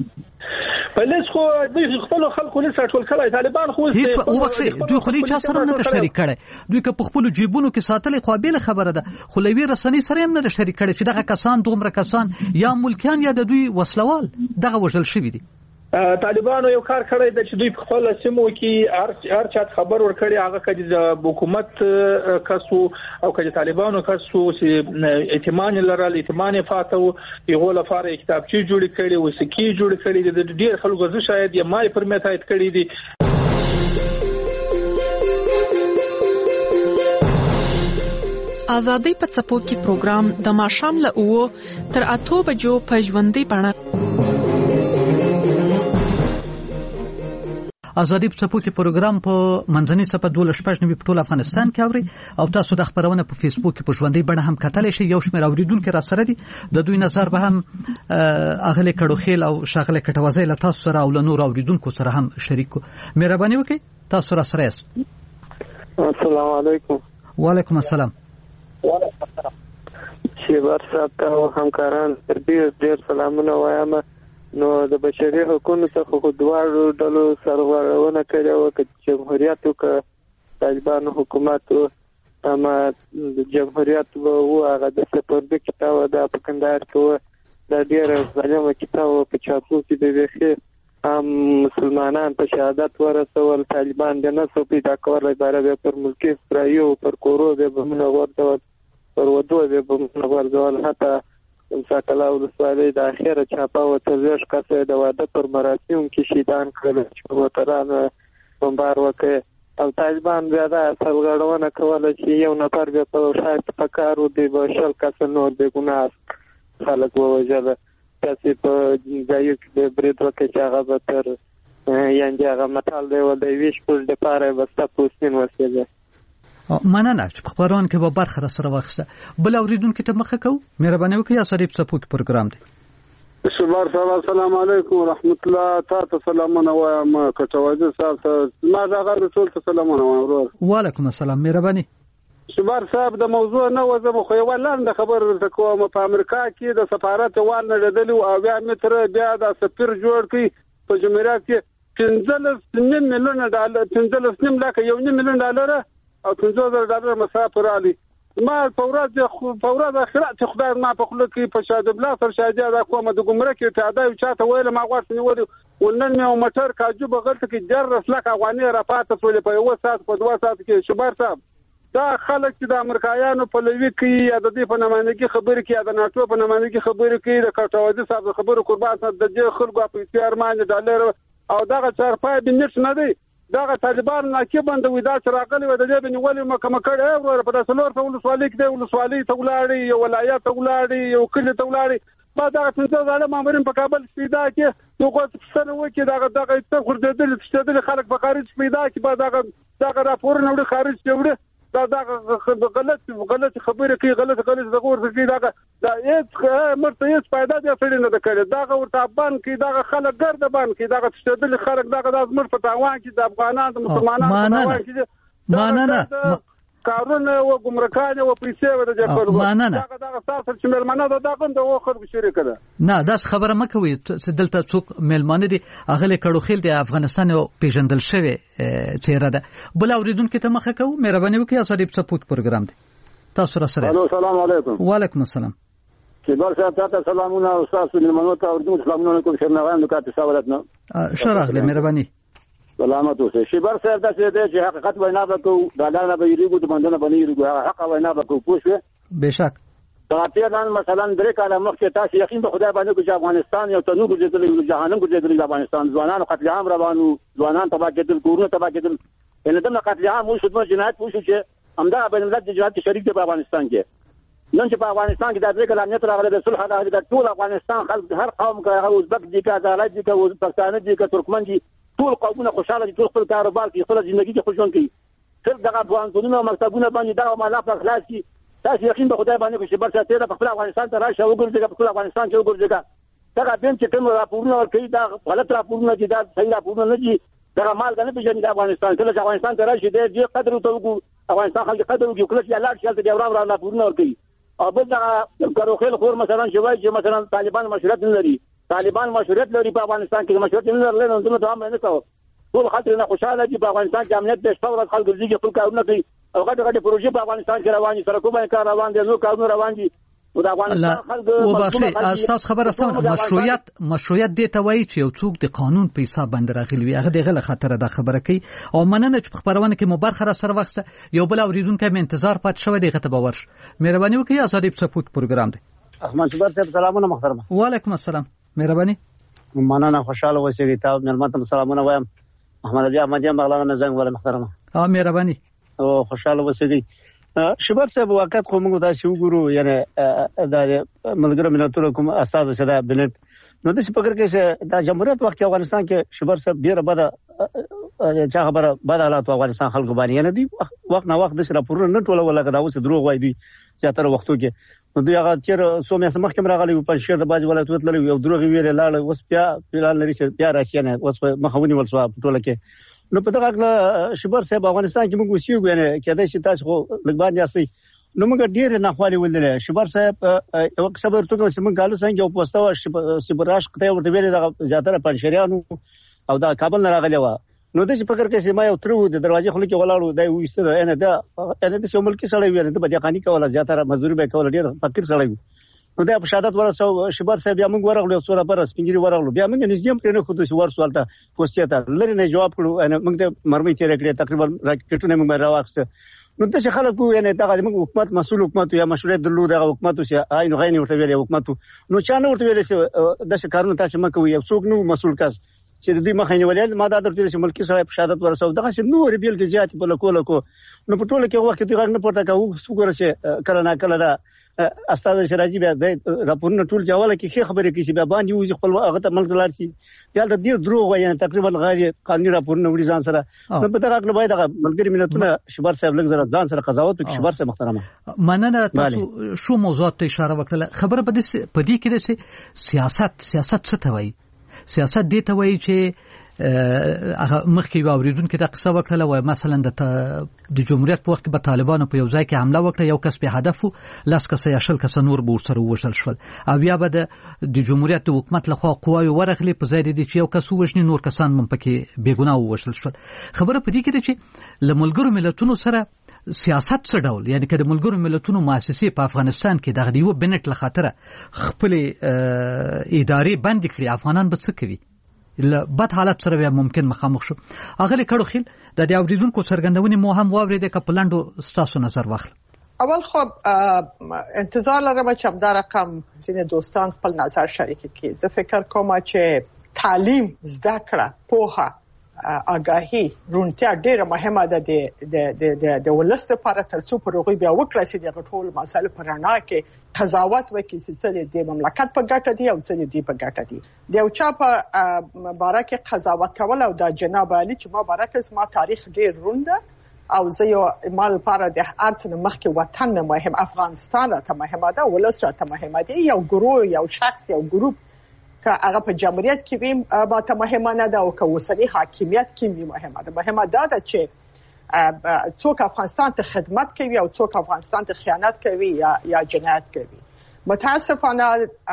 پلیس خو دوی خپل خلکو لس راټول کړي طالبان خو هیڅ وبخښي دوی خو چا سره نه شریک کړي دوی که په خپل جیبونو کې ساتلې خو بیل خبره ده خو لوی رسنۍ سره هم نه شریک کړي چې دغه کسان دومره کسان یا ملکیان یا د دوی وسلوال دغه وژل شوی دي طالبانو یو کار کړی د چې دوی په خپل سیمو کې هر چا خبر ورکړي هغه کړي د حکومت کسو او کړي طالبانو کسو چې ائتمان لرل ائتمان فاتو یو لپاره کتابچې جوړ کړي وسکی جوړ کړي د ډیر خلکو زه شاید یې مای پرمیت ایت کړي دي. آزادۍ په څپو کې پروګرام د ماښام له 9 تر 8 بجو په ژوندۍ بڼه آزادۍ په څپو کې پروګرام په منځنۍ صفحه 12 په ټول افغانستان کې اوري او تاسو د خبرونه په فیسبوک کې په ژوندۍ بڼه هم کتلی شئ. یو شمېر اوریدونکو را سره دي د دوی نظر به هم اغله کډوخیل او شاغله کټوازی له تاسو سره او له نور اوریدونکو سره هم شریک کو. مهرباني وکړئ تاسو را سره یاست. السلام علیکم. وعلیکم السلام. شیبر صاحب ته همکاران ډیر سلامونه وایم. نو د بشري حقوقو څخه خو دواړو ډلو سرغړونه کړې او چې جمهوریت او طالبان حکومت اما د جمهوریت وو هغه د سپورډ کتاب د پکندار کې د ډیر ظالم کتاب په چاپو کې د ویخه مسلمانان په شهادت ورسول طالبان د نسو پیدا کول لپاره پر ملکی اسرائیل پر کورو د بمنه ورته پر ودو د بمنه ورته حتی مساکلا ولسوالۍ د اخیره چاپا او تزویش کسه د واده پر مراسم کې شهیدان کړل چې وترانه بمبار وکړ او طالبان بیا د سرغړونه کوله چې یو نفر به په شاید پکارو دی بشل کسه نور به ګناه خلک ووجل تاسو په ځایو کې د برید وکړي چې هغه به تر یعنی هغه متال دی ول د ویش پر د پاره وستا پوسټین وسیله مننه چې په خبرونه کې به برخه را سره واخیسته. بل اوریدونکو ته مخه کو. مهرباني وکړئ آزادۍ په څپو کې پروګرام دی. شبار صاحب السلام علیکم ورحمت الله تاسو سلامونه وایم کټوازی صاحب ما دا غره ټول ته سلامونه وایم ورور. وعلیکم السلام. مهرباني. شبار صاحب د موضوع نه وزم خو یو لاندې خبر ورته کوم. په امریکا کې د سفارت وان لري او بیا متر بیا د سفیر جوړ کړي په جمهوریت کې 15 میلیون ډالر 15 لکه 1 میلیون ډالر او 50,000 مسافر علی ما فورات اخرات خدای ما په خلک کې په شاده بلا سر شاده دا کومه د ګمرک کې تعدای او چاته ویل ما غواړم نیول ولنن مې موټر کاجو بغلط کې جرس لک افغاني رافاته ټول په 1 ساعت په 2 ساعت کې شبار صاحب دا خلک چې د امریکایانو په لوي کې یا د دې په نمائندګي خبرې کې یا د ناتو په نمائندګي خبرې کې د کټوازی صاحب خبرو قربان د دې خلکو په اختیار باندې ډالر او دغه چارپای بنټ نه دی دغه طالبان ناکبند وې دا چې راغلي و د دې بنولې مکه کړه ورور په داسلور ته ولسوالۍ کې د ولسوالۍ ته ولاړی یو ولایت ته ولاړی یو کلی ته ولاړی ما دا څنګه زاله مامورین په کابل پیدا کې نو کو څه نو کې دغه څه خردل تشتدل خلک په خارج پیدا کې با دغه راپور نه وړي خارج کې دا غلط خبره کوي غلط دغه ورته کوي دا هیڅ مرته هیڅ فائدہ دی فعل نه کړي دا ورته بان کې دا خلک ګرد بان کې دا تشدل خلک دا د ازمر په تاوان کې د افغانانو د مسلمانانو ماننه کارونه او ګمرکانه او پیسې ور دي په دا تاسو چې ملمنه دا غند او خرب شریک ده نه دا خبره مکوي چې دلته څوک ملمانه دي اغله کډوخیل د افغانستان او پیژندل شوی چیرې ده. بل اوریدونکو ته مخه کو. مهرباني وکړئ آزادۍ په څپو کې پروګرام دی. تاسو را سره. السلام علیکم. وعلیکم السلام. شبار صاحب تاسو سلامونه او تاسو ملمنو ته ورته سلامونه کوم شرنغان د کاته سوالت نه شراغله. مهرباني. سلامات اوسئ. شبار صاحب دا چې حقیقت وینا وکړو دا نه به یریږي د باندې باندې یریږي حق وینا وکړو پوښه بشک طالبان مثلا درې کاله مخکې تاسو یقین په خدای باندې چې افغانستان یو تنور ګرځېدل جهنم ګرځېدل افغانستان ځوانان قتل عام روانو ځوانان تبا کېدل کورونه تبا کېدل ان دغه قتل عام وشو د جنایت وشو چې همدا بین الملل د جنایت شریک دی په افغانستان کې نن چې په افغانستان کې د درې کاله امنیت راغلی د صلح راغلی د ټول افغانستان خلک هر قوم کې اوزبک دي کا زالای دي کا پښتانه دي کا ترکمن دي ټول قومونه خوشاله دي ټول خپل کاروبار کوي خپل ژوندۍ کې خوشحال کوي صرف دغه افغانستانونه مکتبونه باندې دا مالافه خلاص کی تاسو یقین به خدای باندې چې برڅ ته په خپل افغانستان ته راشه وګورئ په خپل افغانستان کې وګورئ دا دیم چې کوم راپورونه ورکړي دا غلط راپورونه دي دا صحیح راپورونه نه دي دا مال غنه په جنګ افغانستان کې چې افغانستان ته راشي د قدر ته وګورئ افغانستان خلک قدر وکړي کله چې الله شالته دی ورام راپورونه ورکړي او بل دا کاروخیل خور مثلا شوای چې مثلا طالبان مشورت نه لري طالبان مشورت لري په افغانستان کې مشورت نه لري نو دوی ته هم نه کوي ټول خلک نه خوشاله دي په افغانستان کې امنیت د شپږ ورځې خلک ځي خپل کارونه کوي او غټ پروژې په افغانستان کې روان دي سره کومه کار روان دي نو کارونه روان دي د افغانستان خلک وبخښه اساس خبره سم مشروعیت دې ته وایي چې یو څوک د قانون په حساب باندې راغلی وي هغه دغه خطر د خبره کوي او مننه چې په خبرونه کې مو برخه را سره وخت یو بل اوریدونکو مې انتظار پات شوی دی غته باور مهرباني وکړئ ازادي په سپورت پروګرام دی احمد شبر صاحب سلامونه محترم وعلیکم السلام مهرباني مننه خوشاله اوسئ تاسو ملمت سلامونه وایم محمد علي احمدی مغلغه نزنګ ولا محترم مهرباني او خوشاله اوسئ شبر صاحب وخت خو موږ تاسو وګورو یعنی د ملګرو ملتونو کوم اساس شته بنت نو د فکر کې چې د جمهوریت وخت افغانستان کې شبر صاحب ډیره بده چا خبره بد حالات افغانستان خلکو باندې یعنی دی وخت نه وخت د راپورونه نه ټوله ولا دا اوس دروغ وای دی زیاتره وختو کې نو دوی هغه چیر سو مې سمخ کې راغلی په شهر د باج ولایت تللی یو دروغ ویل لاله اوس بیا فلال لري چې بیا راشي نه اوس مخاوني ولسوا ټوله کې نو په دغه شبر صاحب افغانستان کې موږ وسیو یعنی کېدای شي تاسو لګبان یاستئ نو موږ ډیر نه خالي ولله شبر صاحب یو صبر ته چې موږ غالو څنګه په پوسټو شبراش کته ورته ویل د زیاتره پنځشریانو او دا کابل نه راغلی و نو د فکر کې چې ما یو ترو د دروازې خلک ولاړو د وېستره ان د ملکی سړی ویل د بډیقانی کوله زیاتره مزدوري به کوله ډیر فقیر سړی نو د شهادت ورسو شبر صاحب بیا موږ ورغلو سوره پر سپینګری ورغلو بیا موږ نږدې په نه خو د شوار سوالته پوسټه ته لری نه جواب کړو ان موږ ته مرمي تیر کړې تقریبا راکټونه موږ راوښته نو د خلکو یعنی دا موږ حکومت مسؤل حکومت یا مشروعیت درلود د حکومت چې عین غین ورته ویل حکومت نو چا نه ورته ویل چې د شکارونو تاسو مکه یو څوک نو مسؤل کس چې د دې مخې نیولې ما دا درته چې ملکی صاحب شهادت ورسو دغه چې نو ریبل کې زیات په لکو نو په ټوله کې وخت کې غږ نه پورته کاوه څوګره چې کله نه کله دا استاد شراجي بیا د راپورونه ټول جواله کې خبرې کوي چې بیا باندې وځي خپل هغه ته ملک لار شي بیا د دې دروغ وایي تقریبا غیر قانوني راپورونه وړي ځان سره نو په دغه اړه باید هغه ملګری ملتونه شبر صاحب لږ زره ځان سره قضاوت وکړي شبر صاحب محترمه مننه تاسو شو موضوعات ته اشاره وکړه خبره په دې کې چې سیاست څه ته وایي سیاست دې ته وایي چې هغه مخکې یو اوریدونکو ته قصه وکړه وای مثلا د جمهوریت په وخت کې به طالبانو په یو ځای کې حمله وکړه یو کس په هدف لاس کس یا شل کس نور به ورسره وشل شول او بیا به د جمهوریت د حکومت لخوا قواوی ورغلي په ځای دي چې یو کس وښني نور کسان هم پکې بیګناه وشل شول خبره په دې کې ده چې لملګرو ملتونو سره سیاست څه ډول یعنی که د ملګرو ملتونو مؤسسې په افغانستان کې دغه یو بنټ لخاطره خپل ادارې بند کړي افغانان به څه کوي بد حالت سره بیا ممکن مخامخ شو اغلی کړو خیل د دې اوریدونکو څرګندونې مو هم واورېده ک پلانډو ستاسو نظر واخل اول خو انتظار لرم چې همدا رقم ځینې دوستان خپل نظر شریک کړي زه فکر کوم چې تعلیم زده کړه پوهه آگاهی رونتیا ډیره مهمه ده د ولست لپاره ترڅو پروغي بیا وکړي چې د ټول مسایل پر رڼا کې قضاوت وکړي چې د مملکت په ګټه دي او څه دي په ګټه دي د یو چا په باره کې قضاوت کول او د جناب علي چې ما باره کې ما تاریخ ډیر رونده او زه یو مال لپاره د ارڅ نه مخکې وطن مهم افغانستان ته مهمه ده ولست ته مهمه ده یو ګروه یو شخص یو ګروپ که هغه په جمهوریت کې ویم با ته مهمه نه ده او که اوسنی حاکمیت کې ویم مهمه ده مهمه ده چې څوک افغانستان ته خدمت کوي او څوک افغانستان ته خیانت کوي یا جنایت کوي متاسفانه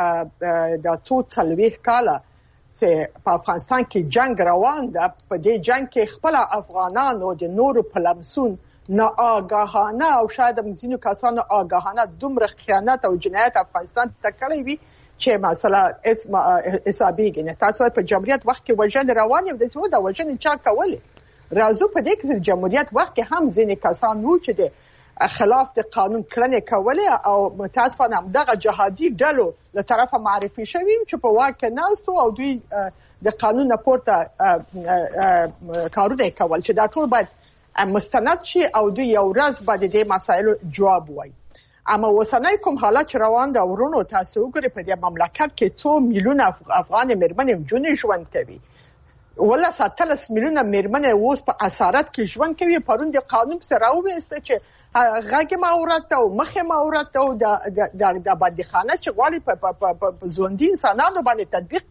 د څو څلويخ کاله چې په افغانستان کې جنگ روان ده په دې جنگ کې خپل افغانانو د نورو په لمسون نه آگاهانه او شاید مزینو کسانو آگاهانه دومره خیانت او جنایت افغانستان ته کړی وي چې مثلا اسم حسابيږي نه تاسو په جمهوریت وخت کې وژن روان یو د څو د وژن چا کوله راځو په دې کې جمهوریت وخت کې هم ځینې کسان وو چې د خلاف د قانون کړنې کوله او متاسفانه دغه جهادي ډلو له طرفه معرفي شوی چې په واکه ناستو او دوی د قانون پورته کارونه کول چې دا ټول باید مستند شي او دوی یو ورځ باید د مسایلو جواب وایي اما وسنۍ کوم حالت روان ده ورونو تاسو وګورئ په دې مملکت کې 2 میلیونه افغان مېرمنې ژوند ژوند کوي ولا 17 میلیونه مېرمنې اوس په اسارت کې ژوند کوي پرون د قانون سره راوېسته چې غږ ماورت او مخه ماورت او د بندخانه چې غواړي په ژوندۍ انسانانو باندې تطبیق کوي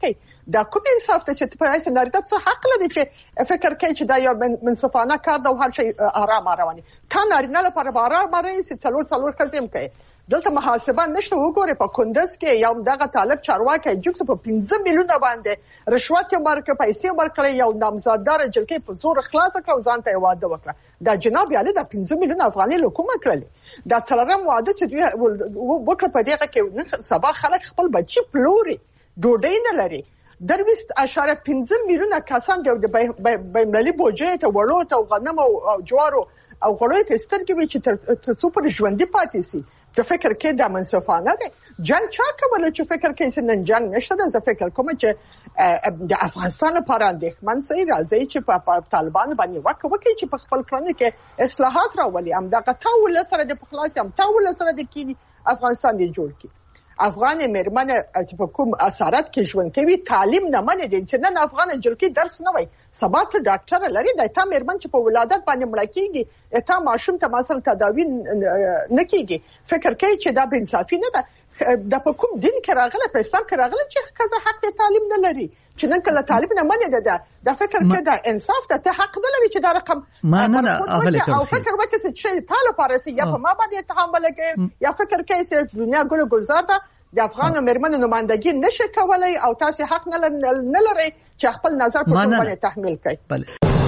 دا کوم انصاف ته چې په اساس نارینه څه حق لري چې فکر کوي چې دا یو منصفانه کار ده او هر شي آرام رواني تا نارینه لپاره آرام راځي چې څلور قسم کوي دلته محاسبه نشته. وګوره په کندز کې یو دغه طالب چارواکي جوکس په 15 میلیونه باندې رشوت ورکړ، پیسې ورکړې، یو نامزاددار جلکې په زور خلاص کړ، ځان ته واده وکړه. دا جناب یاله د 15 میلیونه افغاني حکومت کړل. دا څلورم واده چې وکړ په دغه کې سبا خلک خپل بچي پلوري، ډوډۍ نه لري. 2.15 میلیونه کسان د بین‌المللي بودجې ته وړو ته غنم او جوارو او غوړو ته سترګې وي چې تر څو پر ژوندۍ پاتې سي. ته فکر کې دا منصفانه ده؟ جنگ چا کوله چې فکر کې چې نن جنگ نشته ده. زه فکر کوم چې د افغانستان لپاره اندېښمن سي راځي چې په طالبان باندې وکړي چې په خپل کړنې کې اصلاحات راولي. همدغه تاول سره د پخلاص هم تاول سره د کینی افغانستان دی جوړ کی. افغان مرمنه چې په کوم اثرات کې ژوند کوي تعلیم نه مني دي چې نن افغان جلکی درس نه وای سبا ته ډاکټر لري د تا مرمن چې په ولادت باندې مړ کیږي اته ماشوم ته مثلا تداوی نه کیږي. فکر کوي چې دا بے انصافي نه ده. د په کوم دین کې راغله په اسلام کې راغله چې کزه حق د تعلیم نه لري چې نن کله طالب نه مني ده. دا فکر کې دا انصاف ته حق نه لري چې دا رقم او فکر وکړي چې طالب پارسي یا په ما باندې اتهام ولګي یا فکر کوي چې دنیا ګل گلزار ده د افغان مرمنو نمائندګي نشي کولای او تاسو حق نه لري چې خپل نظر په ټول باندې تحمیل کړئ.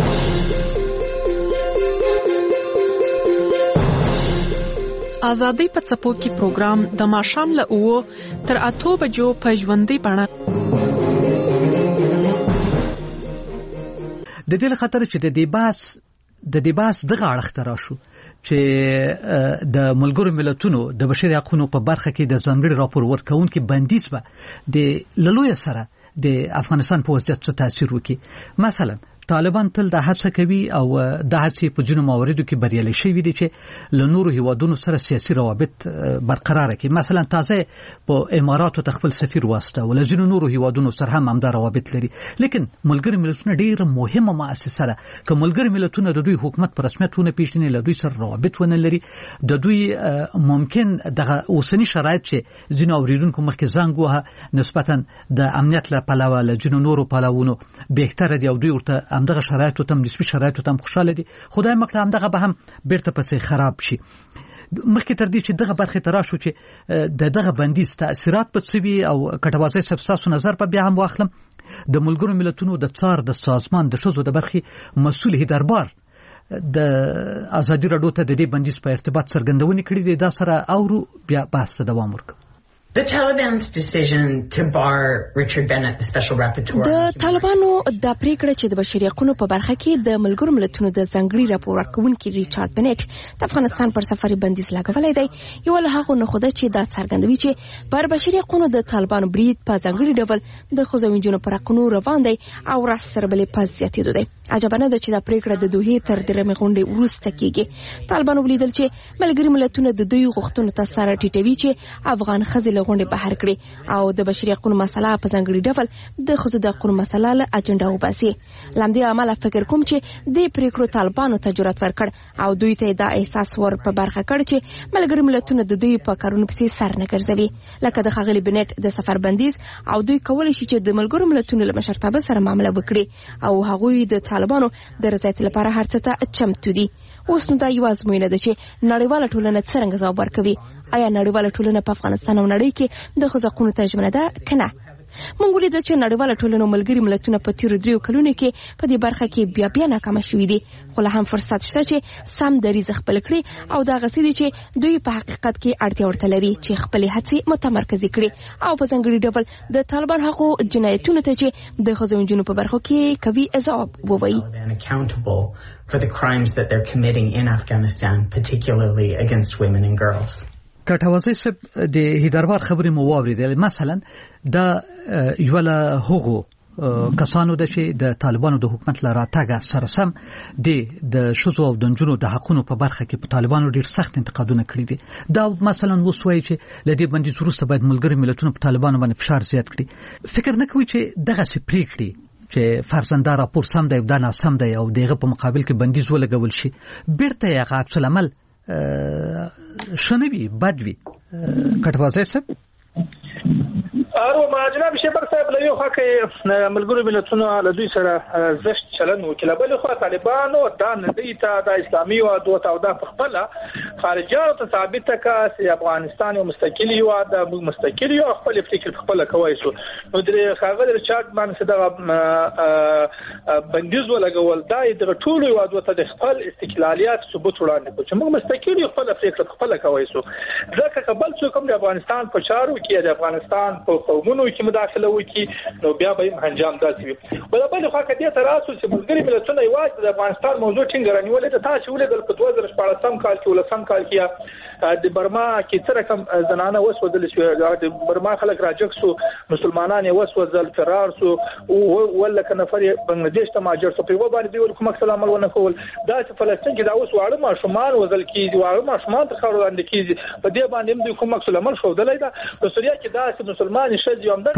آزادۍ په څپو کې پروګرام د ماښام له 9 تر 8 بجو په ژوندۍ بڼه د دې خاطر چې د دې باس دغه اړخ ته راشو چې د ملګرو ملتونو د بشري حقوقو په برخه کې د ځانګړي راپور ورکونکو بندیز به د لوی سره د افغانستان په وضعیت څه تاثیر وکړي. مثلا طالبان تل د هڅه کوي او د هڅې په جنو مواردو کې بریالي شوي دي چې له نورو هیوادونو سره سیاسي روابط برقرار کړي. مثلا تازه په اماراتو تخفل سفیر واسطه ول ځینو نورو هیوادونو سره هم همدا روابط لري. لیکن ملګری ملتونه ډیره مهمه مؤسسه ده. که ملګری ملتونه د دوی حکومت پر رسمیتونه پیژني له دوی سره روابط ونه لري د دوی ممکن دغه اوسنی شرایط چې ځینو اوریدونکو مخکې زنګ وه نسبتا د امنیت له پلوه له ځینو نورو پلوونو بهتره دی او دوی ورته همدغه شرایطو تم نسبی شرایطو تم خوشاله دي. خدای مکړه همدغه به هم بیرته پسې خراب شي. مخکې تر دې چې دغه برخه ترا شو چې دغه بندیز تاثیرات په سوي او کټوازي سبساسو نظر په بیا هم واخلم د ملګرو ملتونو د څار د سازمان د شوزو د برخه مسؤل هیدربار د ازادي راډیو ته د دې بندیز په ارتباط څرګندونې کړې دي. دا سره اورو بیا بحث دوام ورکړو. The Taliban's decision to bar Richard Bennett, the special rapporteur. د طالبانو د پریکړه چې د بشري حقوقو په برخه کې د ملګرو ملتونو د ځنګړي راپور ورکونکي ریچارډ بنټ د افغانستان پر سفر بندیز لګولای دی یو له هغه نه خوده چې دا څرګندوي چې پر بشري حقوقو د طالبانو برید په ځنګړي ډول د خوځوونجونو پر حقوقو روان دی او راس سره بلې په زیاتېدو دی. عجبانه ده چې دا پریکړه د دوه تر درمه غونډې وروسته کیږي. طالبانو ولیدل چې ملګري ملتونو د دوی غوښتنو ته سره ټیټوي چې افغان خزل غونډې بهر کړي او د بشري حقوقو مسله په ځنګړي ډول د خزو د حقوقو مسله له اجنډا وباسي. لامدې عمل فکر کوم چې د پریکړو طالبانو ته جرأت ورکړ او دوی ته دا احساس ور په برخه کړ چې ملګري ملتونو د دوی په کارونو پسې سر نه ګرځوي لکه د خغلی بنټ د سفر بندیز او دوی کولای شي چې د ملګرو ملتونو له مشرتابه سره معامله وکړي او هغوی د طالبانو د رضایت لپاره هر څه ته چمتو دي. اوس نو دا یو ازموینه ده چې نړیواله ټولنه څنګه ځواب ورکوي. آیا نړیواله ټولنه په افغانستان او نړۍ کې د حقوقو ته ژمنه ده کنه؟ موږ ولیدل چې نړیواله ټولنه ملګري ملتونه په تیرو 3 کلونو کې په دې برخه کې بیا ناکام شوي دي. خو له هم فرصت شته چې سم دریځ خپل کړي او دا غسې دي چې دوی په حقیقت کې اړتیا ورته لري چې خپل هڅې متمرکز کړي او په ځنګړي ډول د طالبان حقوق جنایتونو ته چې د خزونجونو په برخه کې کوي ځواب ووایي. For the crimes that they're committing in Afghanistan, particularly against women and girls. کټوازي سب د هیدربار خبرې مو واوریدل. مثلا دا یو له هغو کسانو د چې د طالبانو د حکومت لاره تاګه سره سم د شوزو او د جنونو د حقوقو په برخه کې په طالبانو ډیر سخت انتقادونه کړی دي. دا مثلا وسوي چې لدی بندي وروسته باید ملګری ملتونو په طالبانو باندې فشار زیات کړي. فکر نه کوي چې دغه سپری کړي چې فرزندار راپور سم دی دا نه سم دی او دغه په مقابل کې بندیز ولګول شي بیرته یې عکس العمل شنوي بدوي. کټوازي سب ارو ما جناب شیبر صاحب له یو حق ملګرو ملتونو له دوی سره زشت چلن وکړه بل خو طالبانو د نړۍ ته د اسلامي او د خپل خارجيانو ته ثابت کا چې افغانستان یو مستقلی او د مستقلی او خپل فکر خپل کوي شو نو د خاغل ریچارډ مان څخه د بندیز ولګول د ټولو یو د خپل استقلالیت ثبوت وړاندې کوي چې موږ مستقلی خپل فکر خپل کوي شو ځکه قبل څو کوم د افغانستان په چارو کې د افغانستان په قومونو کې مداخله وکړي نو بیا به انجام داسي وي بل خو کدي تراسو چې ملګری ملتونه یوازې د افغانستان موضوع څنګه رانیولې ته تاسو ولې د 2014 کال کې ولسم کال کې د برما کې تر کوم زنانه وسودل شو د برما خلک راجک سو مسلمانان وسوځل فرار سو ولا کنفر بنگلاديش ته ماجر سو په وبانه دی کوم اکثر عمل ونه کول دا چې فلسطین کې دا اوس واړه ماشومان وزل کیږي واړه ماشومان ته خبرو اند کیږي په دې باندې دوی کوم اکثر عمل شو دلای دا په سوریا کې دا چې مسلمان شې هم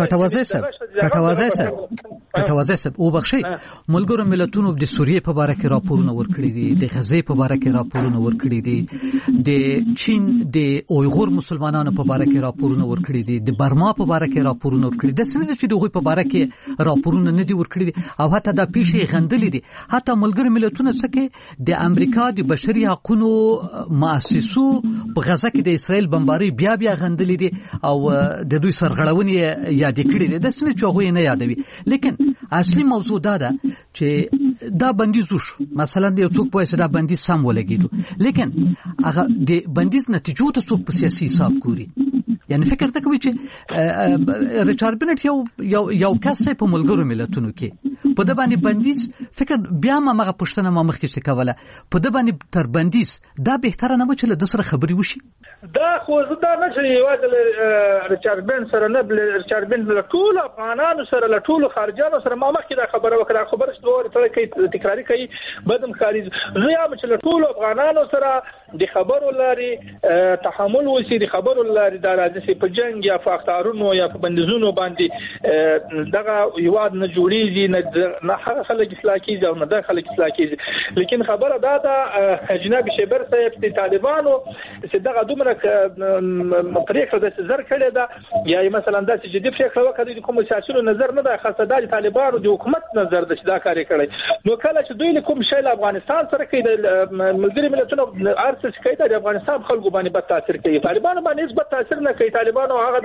دا کټوازه سب او بخشي ملګرو ملتونو د سوریې په اړه کې راپورونه ورکړي دي د غزې په اړه کې راپورونه ورکړي دي د چین د اویغور مسلمانانو په اړه کې راپورونه ورکړي دي د برما په اړه کې راپورونه ورکړي دي د سند چې دغه په اړه کې راپورونه نه دي ورکړي دي او حتی د پیښې غندلې دي حتی ملګرو ملتونو څخه د امریکا د بشري حقوقو مؤسسو په غزه کې د اسرائیل بمباري بیا غندلې دي او د دوی سرغړونې یاد کړې دي د سند چې هغه نه یادوي لیکن اصلي موضوع دا ده چې دا بندیز وشو مثلا د یو څوک په اساس دا بندیز سم ولګیدو لیکن هغه د بندیز نتیجو ته څوک په سیاسي حساب ګوري یعنی فکر ته کوي چې ریچارډ بنټ یو کس په ملګرو ملتونو کې په د باندې بندیز فکر بیا ما مغه پښتنه ما مخکې څه کوله په د باندې تر بندیز دا بهتره نه و چې د سره خبري وشي دا خو زدا نه چې یوازې ریچارډ بن سره نه بل ریچارډ بن له ټول افغانانو سره له ټول خارجانو سره ما مخکې دا خبره وکړه خبره ستوره تر کې تکراری کوي بدم خارج زه یم چې له ټول افغانانو سره د خبرو لري تحمل وسی د خبرو لري دا راځي په جنگ یا په اختارونو یا په بندیزونو باندې دغه یواد نه جوړیږي نه هغه خلک اصلاح کیږي او نه د خلک اصلاح کیږي لیکن خبره دا ده جناب شیبر صاحب د طالبانو چې دغه دومره پریکړه د زر کړي ده یا مثلا د جدي پریکړه وکړي د کوم سیاسي نظر نه ده خاصه د طالبانو د حکومت نظر ده چې دا کار کړي نو کله چې دوی کوم شی له افغانستان سره کوي د ملګری ملتونو ارسس کوي د افغانستان خلکو باندې بد تاثیر کوي طالبانو باندې هیڅ بد تاثیر نه کوي طالبانو هغه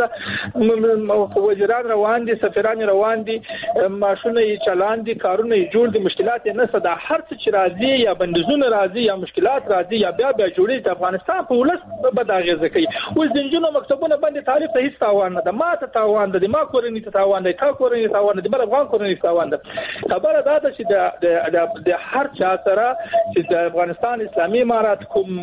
د وزیران روان دي سفیران روان دي ماشونه یې چلان دي کارونه یې جوړ دي مشکلات نه صدا هر څه چې راځي یا بندیزونه راځي یا مشکلات راځي یا بیا جوړي د افغانستان په ولس بد اغیزه کوي او زنجونو مکتبونه باندې تعریف ته هیڅ تاوان نه ده ما ته تاوان ده ما کورنۍ ته تاوان ده تا کورنۍ تاوان ده بل افغان کورنۍ تاوان ده خبره دا ده چې د هر چا سره چې د افغانستان اسلامي امارات کوم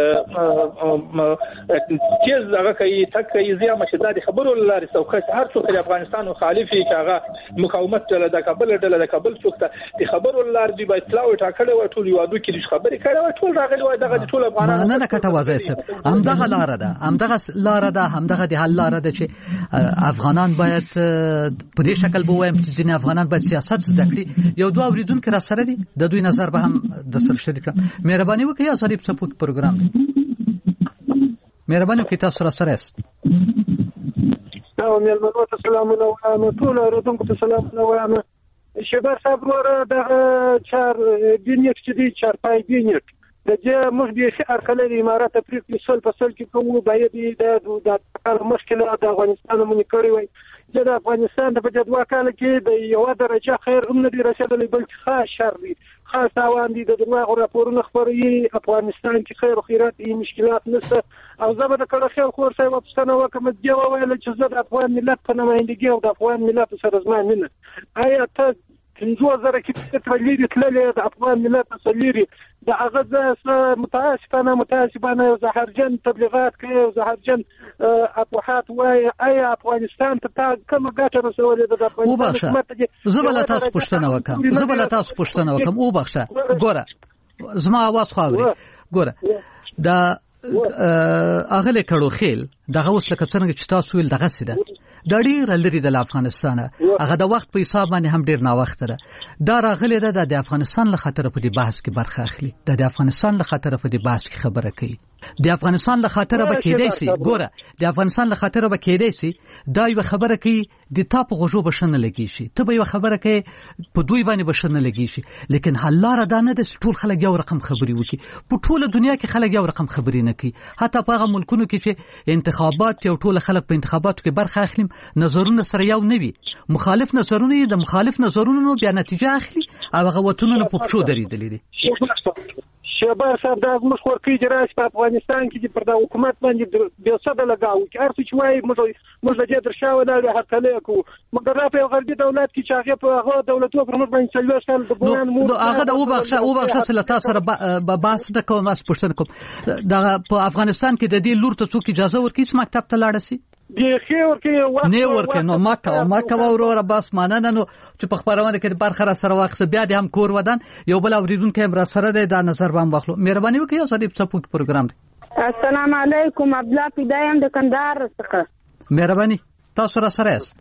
چیز هغه کوي تک یې مشهدا د خبرو لاري څوک هر څوک د افغانستان مخالفي چې هغه مقاومت ډله د کابل څوک ته د خبرو لاري دی باید اطلاع ټاکلې و ټول یادو کې خبرې کړي ټول راغلي و دغه ټول افغانان نه کټه وځي همدغه لار ده همدغه د حل لار ده چې افغانان باید په دې شکل به وایم چې ځینې افغانان باید سیاست زده کړي یو دوه اوریدونکو را سره دي د دوی نظر به هم د سره شریک کړم مهرباني وکړئ ازریب سپورت پروګرام مهرباني وکړئ تاسو را سره است او ملمنو ته سلامونه وایم ټول اوریدونکو ته سلامونه وایم شیبر صاحب ورته د چار دینیک چې دی چار پای دینیک د دې موږ به ارکل امارات افریقا سول په سول کې کوم باید د مشکله د افغانستان مونږ کړی وای د افغانستان په جدوا کال کې د یو درجه خیر هم نه دی رسیدلی بلکې خاص شر دی خاص تاوان دي د دغه راپورونه خبري افغانستان کې خیر او خیرات ای مشکلات نشته او زبر کله خیر خور صاحب پښتنه وکم دی ویل چې زه د افغان ملت په نمائندګي او د افغان ملت سره زما مینه آیا ته 5000 کیلومتر لري تللې د افغان ملت سلیري د هغه متاسفانه زهرجن تبلیغات کوي او زهرجن اطروحات وای اي افغانستان ته کوم ګټه رسولې د افغانستان حکومت زبل تاسو پښتنه وکم او بخښه ګوره زما आवाज خاوري ګوره دا اغله کړو خیل دغه اوس لکه څنګه چې تاسو ویل دغه سیده د ډیر لري د افغانستان هغه د وخت په حساب باندې هم ډیر نا وخت ده دا راغلی ده د افغانستان له خاطر په دې بحث کې برخه اخلي د افغانستان له خاطر په دې بحث کې خبره کوي د افغانستان له خاطر به کېدای شي ګوره د افغانستان له خاطر به کېدای شي دا یو خبره کوي د تاپ غوجو بشنه لګی شي ته به یو خبره کوي په دوی باندې بشنه لګی شي لیکن حلاره دا نه د ټول خلک یو رقم خبري وکي په ټوله دنیا کې خلک یو رقم خبري نه کوي حتی په هغه ملکونو کې چې انتخابات یو ټول خلک په انتخاباتو کې برخه اخلي نظرونه سره یو نه وي مخالف نظرونه د مخالف نظرونو بیا نتیجه اخلي او هغه وتونه په پښو درېدلې دي شهباز صاحب دا موږ ورکی جراس په افغانستان کې پر د حکومت باندې به صد لګاو چې هر څه وایي موږ د دې درشاو نه هرڅه کو مګر را په غربي دولت کې چې هغه په هغه دولتو پر موږ باندې څلور سال د بوان مو هغه د او بخښه سلطه سره باس د کوم اس پښتنه کوم دا په افغانستان کې د دې لور ته څوک اجازه ورکړي چې مکتب ته لاړ شي نه ورکه نو ما کا وروره بس ماننه نو چې په خبرونه کې برخه را سره واخص بیا د هم کور ودان یو بل اوریدونکو هم را سره د نظر باندې واخلو مهرباني وکړئ صدیق صاحب پروګرام دی السلام علیکم عبد الله پیدایم د کندهار څخه مهرباني تاسو را سره است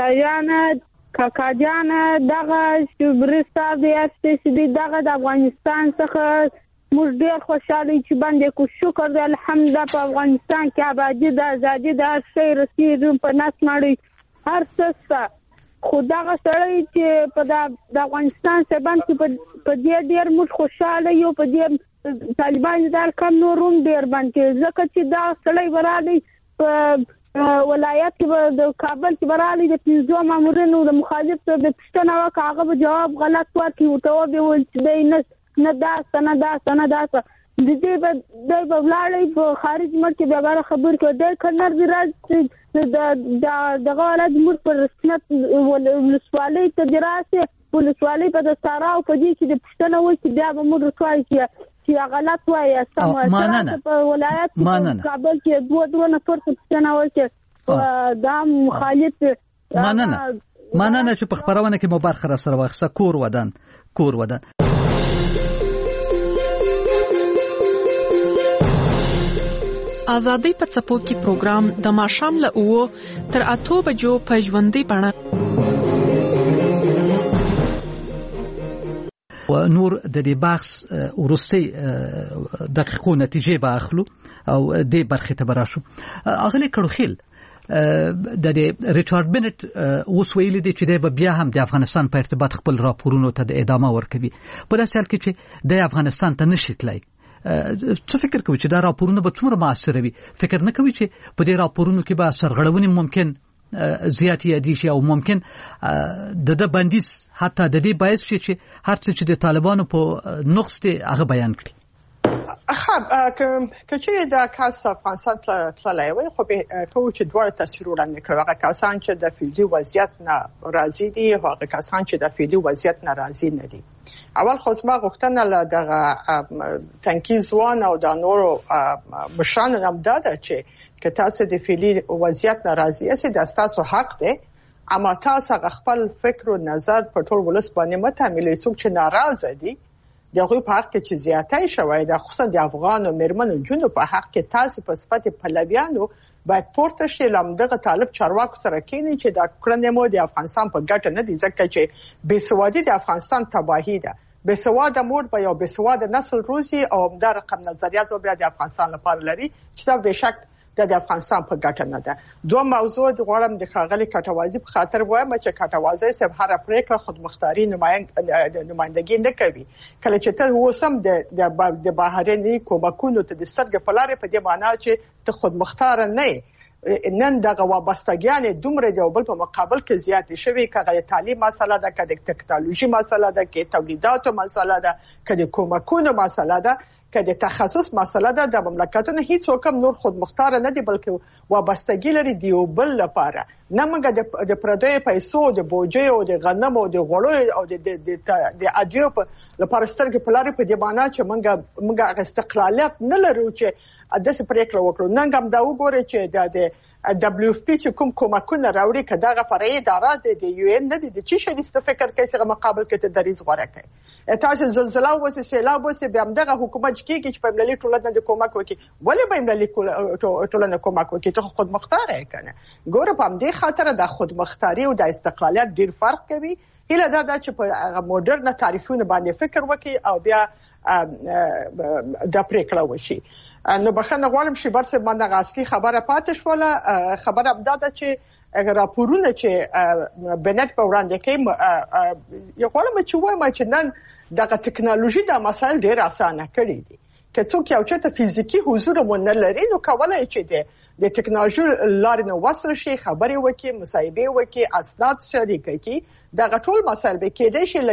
کاکاجان دغه شبرستا دی چې دغه د افغانستان څخه موږ ډېر خوشاله چې باندې کو شکر دې الحمدلله په افغانستان کې آبادی د ازادي د هر شی رسېږي په ناس مړی هر څه خو دغه سړی چې په د افغانستان سره باندې په دې ډېر موږ خوشاله یو په دې طالبان دار کم نوروم ډېر باندې ځکه چې دا سړی ورالي په ولایت کې د کابل کې ورالي د پنځو مامورینو د مخالف د پښتنه واقعه به جواب غلط ورکړي او ته به ول چې نه دا سند د دې په ولاړې په خارج ملک کې به خبر کې د کنر راځي د غوړد مر پر رسمت ولسوالۍ ته دراسه ولسوالۍ په د ساراو په دې کې د پښتنه و چې بیا به مر رسوای چې غلط وایي سم په ولایت کابل کې دوه نفر پښتنه و چې دا مخالف ماننه چې په خبرونه کې مو برخه را سره واخصه کور ودان آزادۍ په څپو کې پروګرام د ماښام له 9 تر 8 بجو په ژوندۍ بڼه نور د دې بحث ورستي دقیقو نتیجې به اخلو او دې برخه ته براشو اغلی کړوخیل د ریچارډ بنت اوس ویلي دی چې بیا هم د افغانستان په ارتباط خپل راپورونو ته د ادامه ورکوي په داسې حال کې چې د افغانستان ته نشي تلای څه فکر کوي چې دا راپورونه به څومره موثر وي فکر نه کوي چې په دې راپورونو کې به سرغړونې ممکن زیاتی ادي شي او ممکن د بندیز حتی د دې باعث شي چې هر څه چې د طالبانو په نقص ته هغه بیان کړي کچې دا کاس افغانستان تللی وي خو به کوم چې دوه تاثیر وړاندې کړو هغه کسان چې د فعلي وضعیت نه راضي دي او هغه کسان چې د فعلي وضعیت نه راضي نه دي اول خو ما غوښتنه له دغه تنکیز وان او د نورو مشرانو هم داده چې که تاسو د فعلي وضعیت ناراضي یاست د تاسو حق دی اما تاسو خپل فکر او نظر په ټول ولس باندې متعاملې څوک چې ناراضه دي دغه په حق کې چې زیاتای شوی د خصوصا د افغان او مرمنو جنو په حق کې تاسو په صفت پهلویانو باید پورته شي لمدغه طالب چارواکو سره کېنی چې د کړنې مو د افغانستان په ګټه نه دي ځکه چې بېسوادي د افغانستان تباهي ده بېسواده مور به یو بېسواده نسل روزي او همدا رقم نظریات به د افغانستان لپاره لري چې دا به شک د افغانستان په ګټه نه ده دوه موضوع د غوړم د خاغلی کټوازی په خاطر وایم چې کټوازی سب هر پریکړه خودمختاري نمائندګي نه کوي کله چې ته وسم د بهرني کومکونو ته د سترګې په لارې په دې معنی چې ته خودمختار نه نن دغه وابستګیان دومره د بل په مقابل کې زیات شوي کغه تعلیم مسله ده کده ټکنالوژي مسله ده کې تولیداتو مسله ده کده کومکونو مسله ده که د تخصص مسله ده د مملکتونو هیڅ وکم نور خودمختار نه دي بلکې وابستګي لري دی بل لپاره نه موږ د پردوی پیسو د بوجي او د غنم او د غوړو او د ادیو لپاره سترګې په لارې په دی باندې چې موږ استقلالیت نه لرو چې د څه پریکړه وکړو نن هم دا وګورئ چې د دبليو اف پی چې کومکونه راوړي کدا غفرې ادارات د یو ان نه دي چې شې د فکر کې سره مقابل کې ته دریز غوړه کوي تاسو زلزلہ وسه سیلاب وسه به همدغه حکومت کې چې په ملي ټولنه د کومک وکي ولې به ملي ټولنه کومک وکي ته خود مختار کنه ګوره په دې خاطر د خود مختاري او د استقلالیت ډیر فرق کوي هله دا چې په موډرن تعریفونه باندې فکر وکي او بیا د پریکړه وشي نو بخنه غواړم چې برسه باندې اصلي خبره پاتې شوله. خبره ابدا چې راپورونه چې بنت په وړاندې کوي یو غواړم چې وایم چې نن دغه ټکنالوژي د مسایل ډیر اسانه کړی دي. که څوک یو چاته فزیکی حضور مونږ لري نو کولای شي د ټکنالوژي لارې نو وصل شي، خبرې وکړي، مصاحبه وکړي، اسناد شریک کړي. دغه ټول مسایل به کېدای شي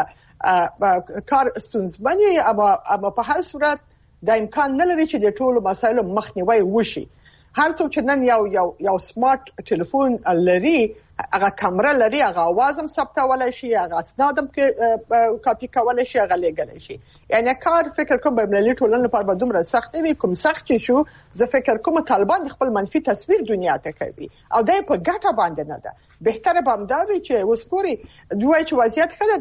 لږ کار ستونزمن اما په هر صورت د امکان نه لري چې د ټولو مسایلو مخنیوي وشي. هر څوک چې نن یو سمارټ ټلیفون لري، هغه کیمرا لري، هغه आवाज هم ثبتولای شي، هغه اسناد هم کاپی کولای شي، هغه لګولای شي. یعنی کار فکر کوم به ملي ټولنې لپاره به دومره سخت وي کوم سخت شو. زه فکر کوم طالبان خپل منفي تصویر دنیا ته کوي او دای په ګټه باندې نه ده. بهتره به هم دا وي چې وسکوري دوی چې وضعیت خله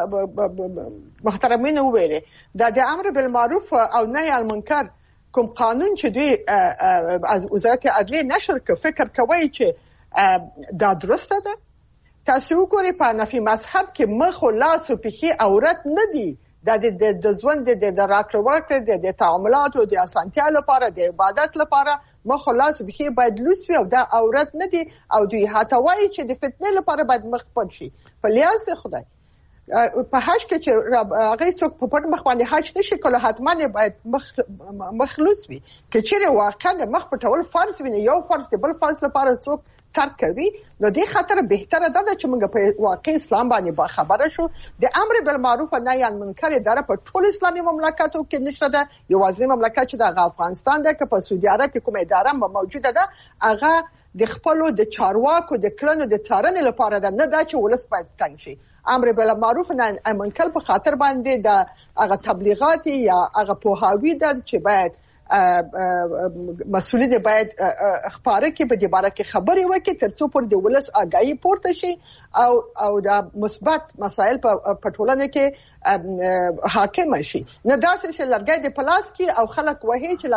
د محترمین وویل دا د امر بالمعروف او نهی عن المنکر کوم قانون چې دوی از وزارت عدلیه نشر که فکر کوي چې دا درسته ده. تاسو وګورئ په نفي مذهب کې مخ او لاس او پښې عورت نه دي. د ژوند د راکړه ورکړه د تعاملات او د اسانتیا لپاره د عبادت لپاره مخ او لاس او پښې باید لوس وي او دا عورت نه دي او دوی هاته وایي چې د فتنې لپاره باید مخ پټ شي. په لیاز د خدای په حج کې چې هغه څوک په پټ مخ باندې حج نشي کولای، حتما باید مخلوص وي. که چیرې واقعا د مخ پټول فرض وي، یو فرض د بل فرض لپاره څوک ترک کوي، نو دې خاطر بهتره ده چې موږ په واقع اسلام باندې با خبره شو. د امر بالمعروف او نهی عن المنکر اداره په ټول اسلامي مملکتو کې نشته ده. یوازې مملکت چې د افغانستان ده که په سعودي عرب کې کوم اداره موجوده ده، هغه د خپلو د چارواکو د کړنو د څارنې لپاره ده، نه دا چې ولس باید تنګ شي. امر بالمعروف نهی عن المنکر په خاطر باندې د هغه تبلیغات یا هغه پوهاوی ده چې باید مسؤلیت باید خبره کې په دې باره کې خبرې وکړي ترڅو پر د ولس آگاهی پورته شي او د مثبت مسایل په ټولنه کې حاکم شي. نه داسې چې لرګي د پلاس کې او خلک وهي چې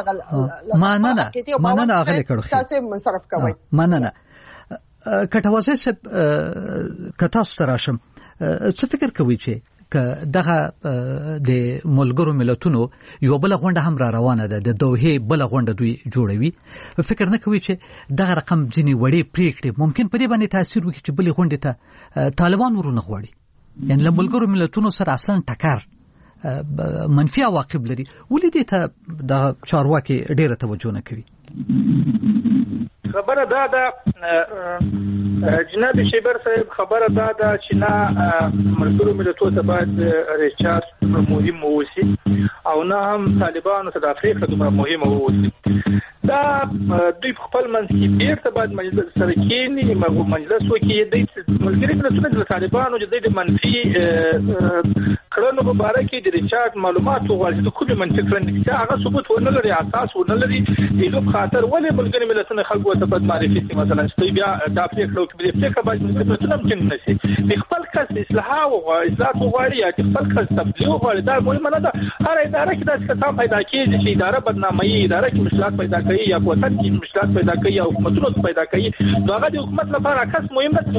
مننه غلې کړو تاسو منصرف کوي. مننه کټوازه سه کتا ستراشم څه فکر کوي چې دغه د ملګرو ملتونو یو بل غونډه هم را روانه ده، د دوحه بل غونډه دوی جوړوي. فکر نه کوي چې دغه رقم ځینی وړي پریکړې ممکن په دې باندې تاثیر وکړي چې بل غونډه ته طالبان ورونه غواړي؟ یعنی له ملګرو ملتونو سره اصلا ټکر منفي عواقب لري. ولې دې ته د چارواکي ډیره توجه نه کوي؟ خبره دا ده جناب شیبر صاحب، خبره دا ده چې نه ملګرو ملتونو ته باید ریچارج مهم ووسی او نه هم طالبانو ته د افریقا دومره مهم ووسی. دا دوی خپل منځ کې بیرته باید مجلس سره کېني، مجلس وکړي. د ملګرو ملتونو د طالبانو د منفي کړنو په اړه کې د ریچارج معلومات وغواړي. د کومې منفي کړنې چې هغه ثبوت ونه لري، اساس ونه لري، د لوب خاطر ولې ملګرو ملتونو خلکو ته بد معرفي کوي. مثلا چې بیا د افریقا کې د افریقا باید ملتونه هم کې نشي د خپل کس اصلاح او اصلاح وغواړي یا خپل کس تبلیغ وغواړي. دا مهمه نه ده. هر اداره کې داسې کسان پیدا کېږي چې اداره بدنامي، اداره کې مشکلات پیدا کوي یا قوت کې مشکلات پیدا کوي یا حکومتونو پیدا کوي. نو هغه د حکومت لپاره کس مهم نه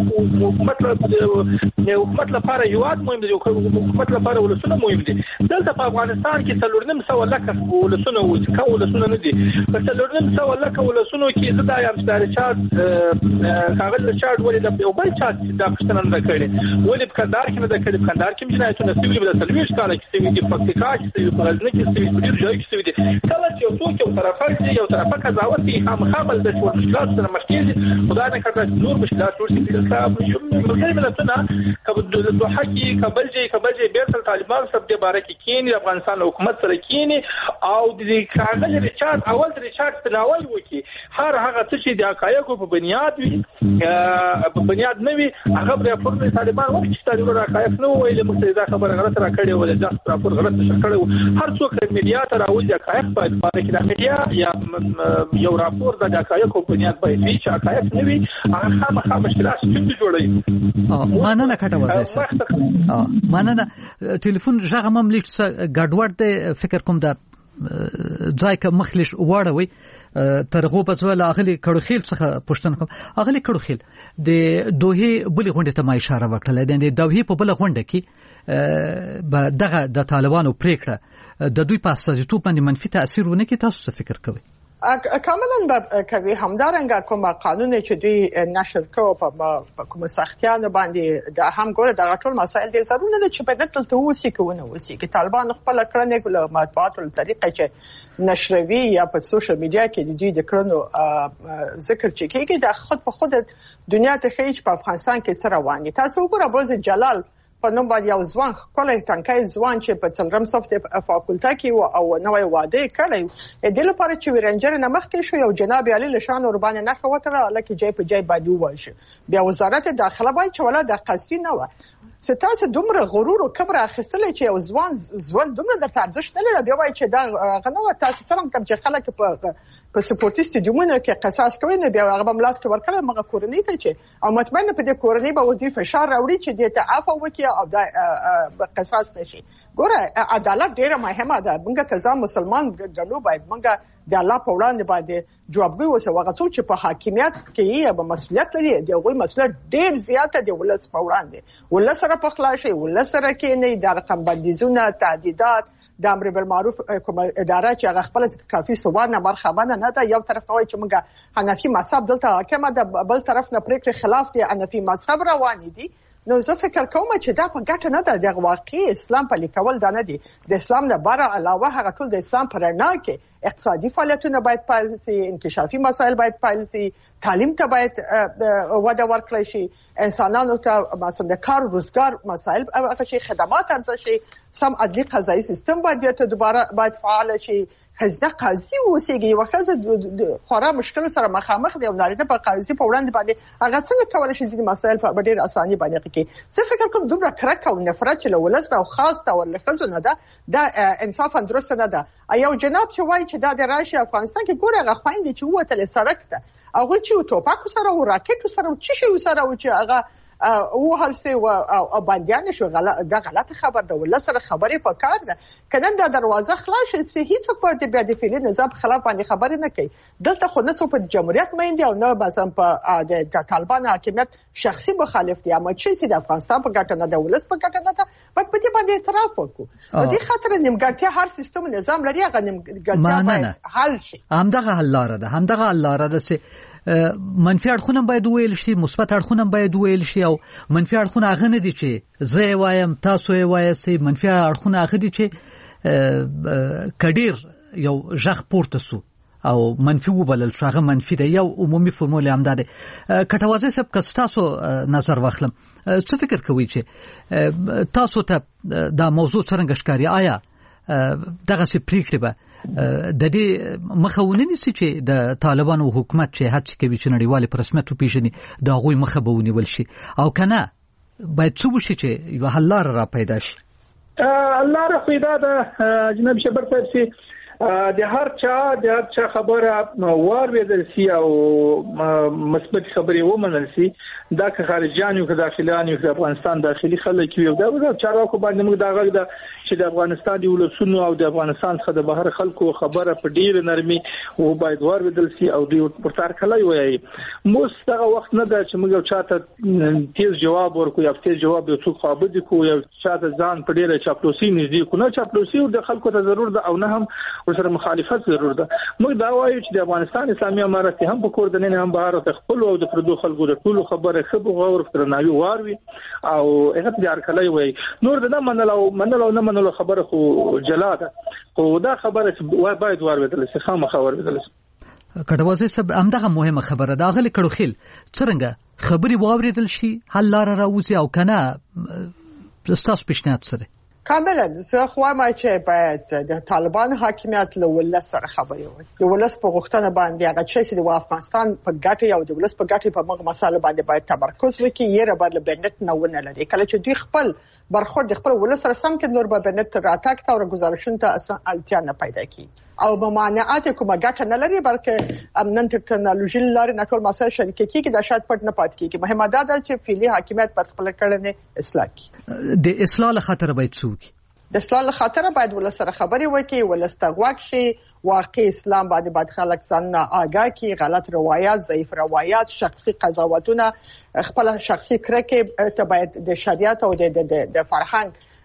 دی. حکومت لپاره یواد مهم دی، حکومت لپاره ولسونه مهم دي. دلته په افغانستان کې 3.5 لک ولسونه وو چې کوم ولسونه نه دي. په 3.5 لک ولسونو کې زدا یم ستاره چات کاغذ چات ولې د یو بل چات د پښتنه نه کړي. ولې په کندهار کې نه د کړي، په کندهار کې جنایتونه سوي په تلويش کال کې سوي دي، په پکتیکا کې سوي، په غزنی کې سوي، په ډیر ځای کې سوي دي. کله چې یو څوک یو طرفه کې یو طرفه قضاوت کوي، خامخابل د مشکلات سره مخ کېږي. خدای نه کړه نور مشکلات ورسې ملګري ملتونه کبه د دوحه کې کبلجې بیرته طالبان سره د باره کې کېني، افغانستان حکومت سره کېني او د کاغذ ریچارج اول ریچارج تناول وکي. هر هغه څه چې د حقایقو په بنیاد وي په بنیاد نه وي هغه بیا پر طالبان وایي چې طالبان حقایق نه ویل. موږ دا خبره غلط را کړې ولې دا راپور غلط شکړو. هر څوک میډیا ته راوځي حقایق باید پاره کې د میډیا یا یو راپور د حقایقو په بنیاد باید وي چې حقایق نه وي هغه خامخا مشکلات جوړوي. مننه کټه وځي. مننه. ټلیفون ژغه مملښت ګډوډ دی. فکر کوم دا ځای که مخلش واړوي ترغو په ځول اغلی کړوخیل څخه پښتنه کوم. اغلی کړوخیل د دوه بلې غونډه ته ما اشاره وکړه. د دوه په بل غونډه کې دغه د طالبانو پریکړه د دوی په استازیتوب باندې منفي تاثیر ونه کوي؟ تاسو څه فکر کوئ؟ کاملا به کوي. همدارنګه کوم قانون چې دوی نشر کوي په کوم سختیانو باندې د هم ګوره د ټول مسایل د ضروري نه چې په دې تل اوسې کوونه اوسې کې طالبان خپل کړنې له مطبوعاتو طریقې چې نشروي یا په سوشل میډیا کې د دوی د کړنو ذکر چې کېږي د خود په خود دنیا ته خېج په افغانستان کې سره روان دي. تاسو وګوره بوز جلال په نوم باندې یو ځوان خپل تنکای ځوان چې په څلورم صف د فاکولټه کې او نوې واده کړی د لپاره چې ورنجر نه مخکې شو یو جناب علي لشان وربانه نه خوتره لکه جای په جای باندې وایي بیا وزارت داخله باندې چې ولا د قصې نه و ستاسو دومره غرور او کبر اخیستل چې یو ځوان دومره د ارزښت نه لري بیا وایي چې دا غنوه تاسو سره کوم چې خلک په سپورتي سټیډیومونو کې قصاص کوي نه بیا هغه بملاس کې ورکړل مګه کورنۍ ته چې او مطمئن په دې کورنۍ به ودی فشار راوړي چې دې ته عفو وکړي او دا قصاص نشي. ګوره عدالت ډیره مهمه ده. موږ که مسلمان ګڼو باید موږ د الله په وړاندې باندې جوابګوی اوسو. هغه څوک چې په حاکمیت کې یې به مسؤلیت لري د هغوی مسؤلیت ډیر زیاته دی ولس په وړاندې. ولس سره په خلاصي ولس سره کې نه د رقم بندیزونه تعدیدات د امر بالمعروف کوم اداره چې هغه خپل کافي ثبات نه برخمنه نه ده. یو طرف وایي چې موږ حنفي مذهب دلته حاکم ده بل طرف نه پریکړه خلاف دی حنفي مذهب روان دي. نو زه فکر کوم چې دا په ګټه نه ده. د واقعي اسلام په لیکول دا نه دي. د اسلام نه بار علاوه هغه ټول د اسلام پر رڼا کې اقتصادي فعالیتونه باید پیل شي انکشافي مسایل باید پیل شي تعلیم ته باید وده ورکړل شي انسانانو ته مثلا د کار روزګار مسایل هغه شي خدمات ارزښت شي سم عدلي قضایي سیستم باید دوباره باید فعال شي. خزده قاضي اوسېږي یو خزه خورا مشکل سره مخامخ دی او نارینه په قاضي په وړاندې باندې هغه څنګه کولای شي ځینې مسایل په ډېر اساني باندې کې. زه فکر کوم دومره کرکه او نفرت چې له ولس او خاص تور لخصو نه ده دا انصاف اندرست نه ده. یو جناب چې وایي چې دا د راشي افغانستان کې ګوره هغه خويندې چې وته سړک ته هغه چې توپاک سره او راکټ سره او چې شي سره او چې هغه او هلسه او باندې شو دا غلطه خبر ده. ول سره خبرې په کار ده کنه دا دروازه خلاص شي هیڅ په دې بیا د فعلی نظام خلاف باندې خبرې نه کوي. دلته خو نه څو په جمهوریت مېندي او نه مثلا په د طالبان حاکمیت شخصي مخالف دي اما چې د افغانستان په ګټه نه ده ولس په ګټه نه ده باید په دې باندې اعتراف وکړو. په دې خاطر نیمګړتیا هر سیستم نظام لري هغه نیمګړتیا باید حل شي. همدغه حل لاره ده چې منفي اړخونه باید ویل شي مثبت اړخونه باید ویل شي او منفي اړخونه هغه نه دي چې زه وایم تاسو یې وایي منفي اړخونه هغه دي چې کډیر یو ژغ پورته سو او منفي وبلل شو هغه منفي دی. یو عمومي فرمول هم ده کټوازه سب کستاسو نظر واخلم څه فکر کوي چې تاسو ته دا موضوع څنګه ښکاري؟ آیا دغه څه پریکړه به د دې مخاوني نسی چې د طالبانو حکومت چې هڅه کوي چې نړیوال په رسمیت وپیژني دا غوي مخه به ونیول شي او کنه باید څه وشي چې یو حل را پیدا شي؟ الله را پیدا ده جناب شبر صاحب سي د هر چا خبره واردل سي او مثبت خبرې ومنل سي دا که خارجيان او داخليان او افغانستان داخلي خلک یو دا چارواکو باندې موږ دا غږ ده چې د افغانستان دی ولسونو او د افغانستان څخه د بهر خلکو خبره په ډیر نرمي او باید واردل سي او دوی پرتار کړی وایي. مستغه وخت نه ده چې موږ چاته تیز جواب ورکو یا تیز جواب یو څوک خابد کو یا چاته ځان په ډیره چاپلوسي نږدې کو نه چاپلوسي او د خلکو ته ضرور ده او نه هم ورسره مخالفت ضرور ده. موږ دا وایو چې د افغانستان اسلامي امارت هم په کور د نه هم بهر ته خپل او د پردو خلکو د ټولو خبره خبر غور فرناوي واروي او هغه د ارکلای وایي نور د نه منلو خبره خو جلاده خو دا خبره باید واردل شي خامخا واردل شي. کډوازه سب همدغه مهمه خبره ده غل کړو خیل څنګه خبري واردل شي حل لار راوځي او کنه پرستاس پښنات سره کاملا زه خو ما چې باید د طالبان حاکمیت له ولس سره خبرې وکړي. د ولس په غوښتنه باندې هغه چې د افغانستان په ګټه او د ولس په ګټه په موږ مسله باندې باید تمرکز وکړي. یې ربر لبنت نه ونه لري کله چې دوی خپل برخورد خپل ولس سره سم کې نور به بنت راتګ تا او گزارشون ته اصلا التیا نه پیدا کی او ممانعات کومه ګټه نه لري بلکې امنن ټکنالوژي لري نه ټول مسایل شریک کیږي د شاد پټ نه پات کیږي. مهمه ده چې فعلی حاکمیت په خپل کړنې اصلاح کی. د اصلاح خاطر باید څوک د اصلاح خاطر باید ولس سره خبرې وکړي ولس ته غوږ شي واقعي اسلام باید خلک ځان آگاه کی غلط روایت ضعیف روایت شخصي قضاوتونه خپل شخصي کرکه ته باید د شریعت او د فرهنګ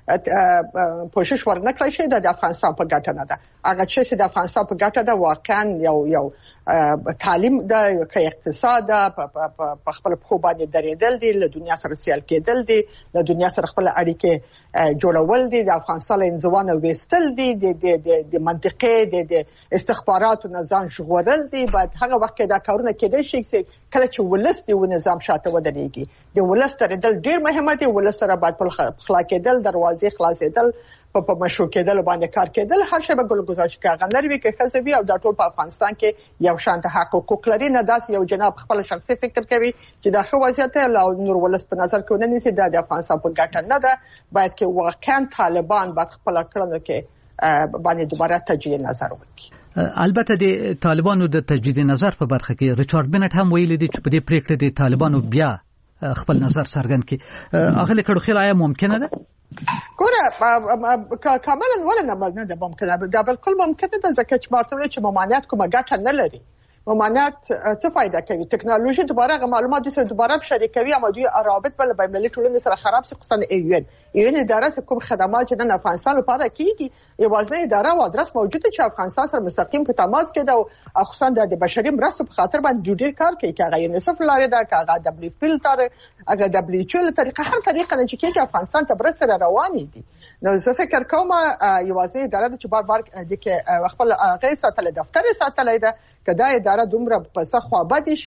کوشش ورنکړی شي د افغانستان په ګټه نه ده. هغه چې د افغانستان په ګټه ده واقعا یو تعلیم ده، که اقتصاد ده، په خپل خو باندې درېدل دي، له دنیا سره سیال کېدل دي، له دنیا سره خپل اړیکې جوړول دي، د افغانستان انزوان وېستل دي، د منطقې د استخباراتو نظام ژغورل دي. باید هغه وخت کې دا کارونه کېدای شي چې کله چې ولس دی و نظام شاته ودرېږي. د ولس درېدل ډېر مهمه دي. ولس سره باید په خلا کېدل، دروازې خلاصېدل، په مشروع کېدل باندې کار کېدل، هر شی به ګلګزار شي. کاغه نروي کې ښځې وي او دا ټول په افغانستان کې یو شان حق او حقوق لري. نه داسې یو جناب خپل شخصي فکر کوي چې دا ښه وضعیت او نور ولس په نظر کې ونه نیسي. دا د افغانستان په ګټه نه ده. باید کې واقعا طالبان باید خپل کړنو کې باندې دوباره تجدید نظر وکړي. البته د طالبانو د تجدید نظر په برخه کې ریچارډ بنټ هم ویلي دی چې په دې پریکړه د طالبانو بیا خپل نظر څرګند کړي. هغه کړو خل آیا ممکنه ده؟ ګوره کاملا ولا نه ده ممکنه. دا بالکل ممکنه ده ځکه چې مارته چې ممانعت کومه ګټه نه لري. ممانعت څه فائدہ کوي؟ ټکنالوژي دوباره معلومات سره دوباره شریکوي اما دوی روابط بل بین‌المللي ټولنې سره خراب شي. خصوصا ایون اداره چې کوم خدمات چې د افغانستان لپاره کیږي یوازې اداره او ادرس موجوده چې افغانستان سره مستقیم په تماس کې ده او خصوصا د بشري مرستو په خاطر باندې ډېر کار کوي. کاغه یونیسف لاره ده، کاغه دبليو پی لاره، هغه دبليو ایچ او طریقه، هر طریقه چې کې افغانستان ته برسره رواني دي. نو زه فکر کوم یوازې اداره چې بار د کې خپل غیر ساتل دفتر ساتل ده کدا اداره دومره په څه خو بد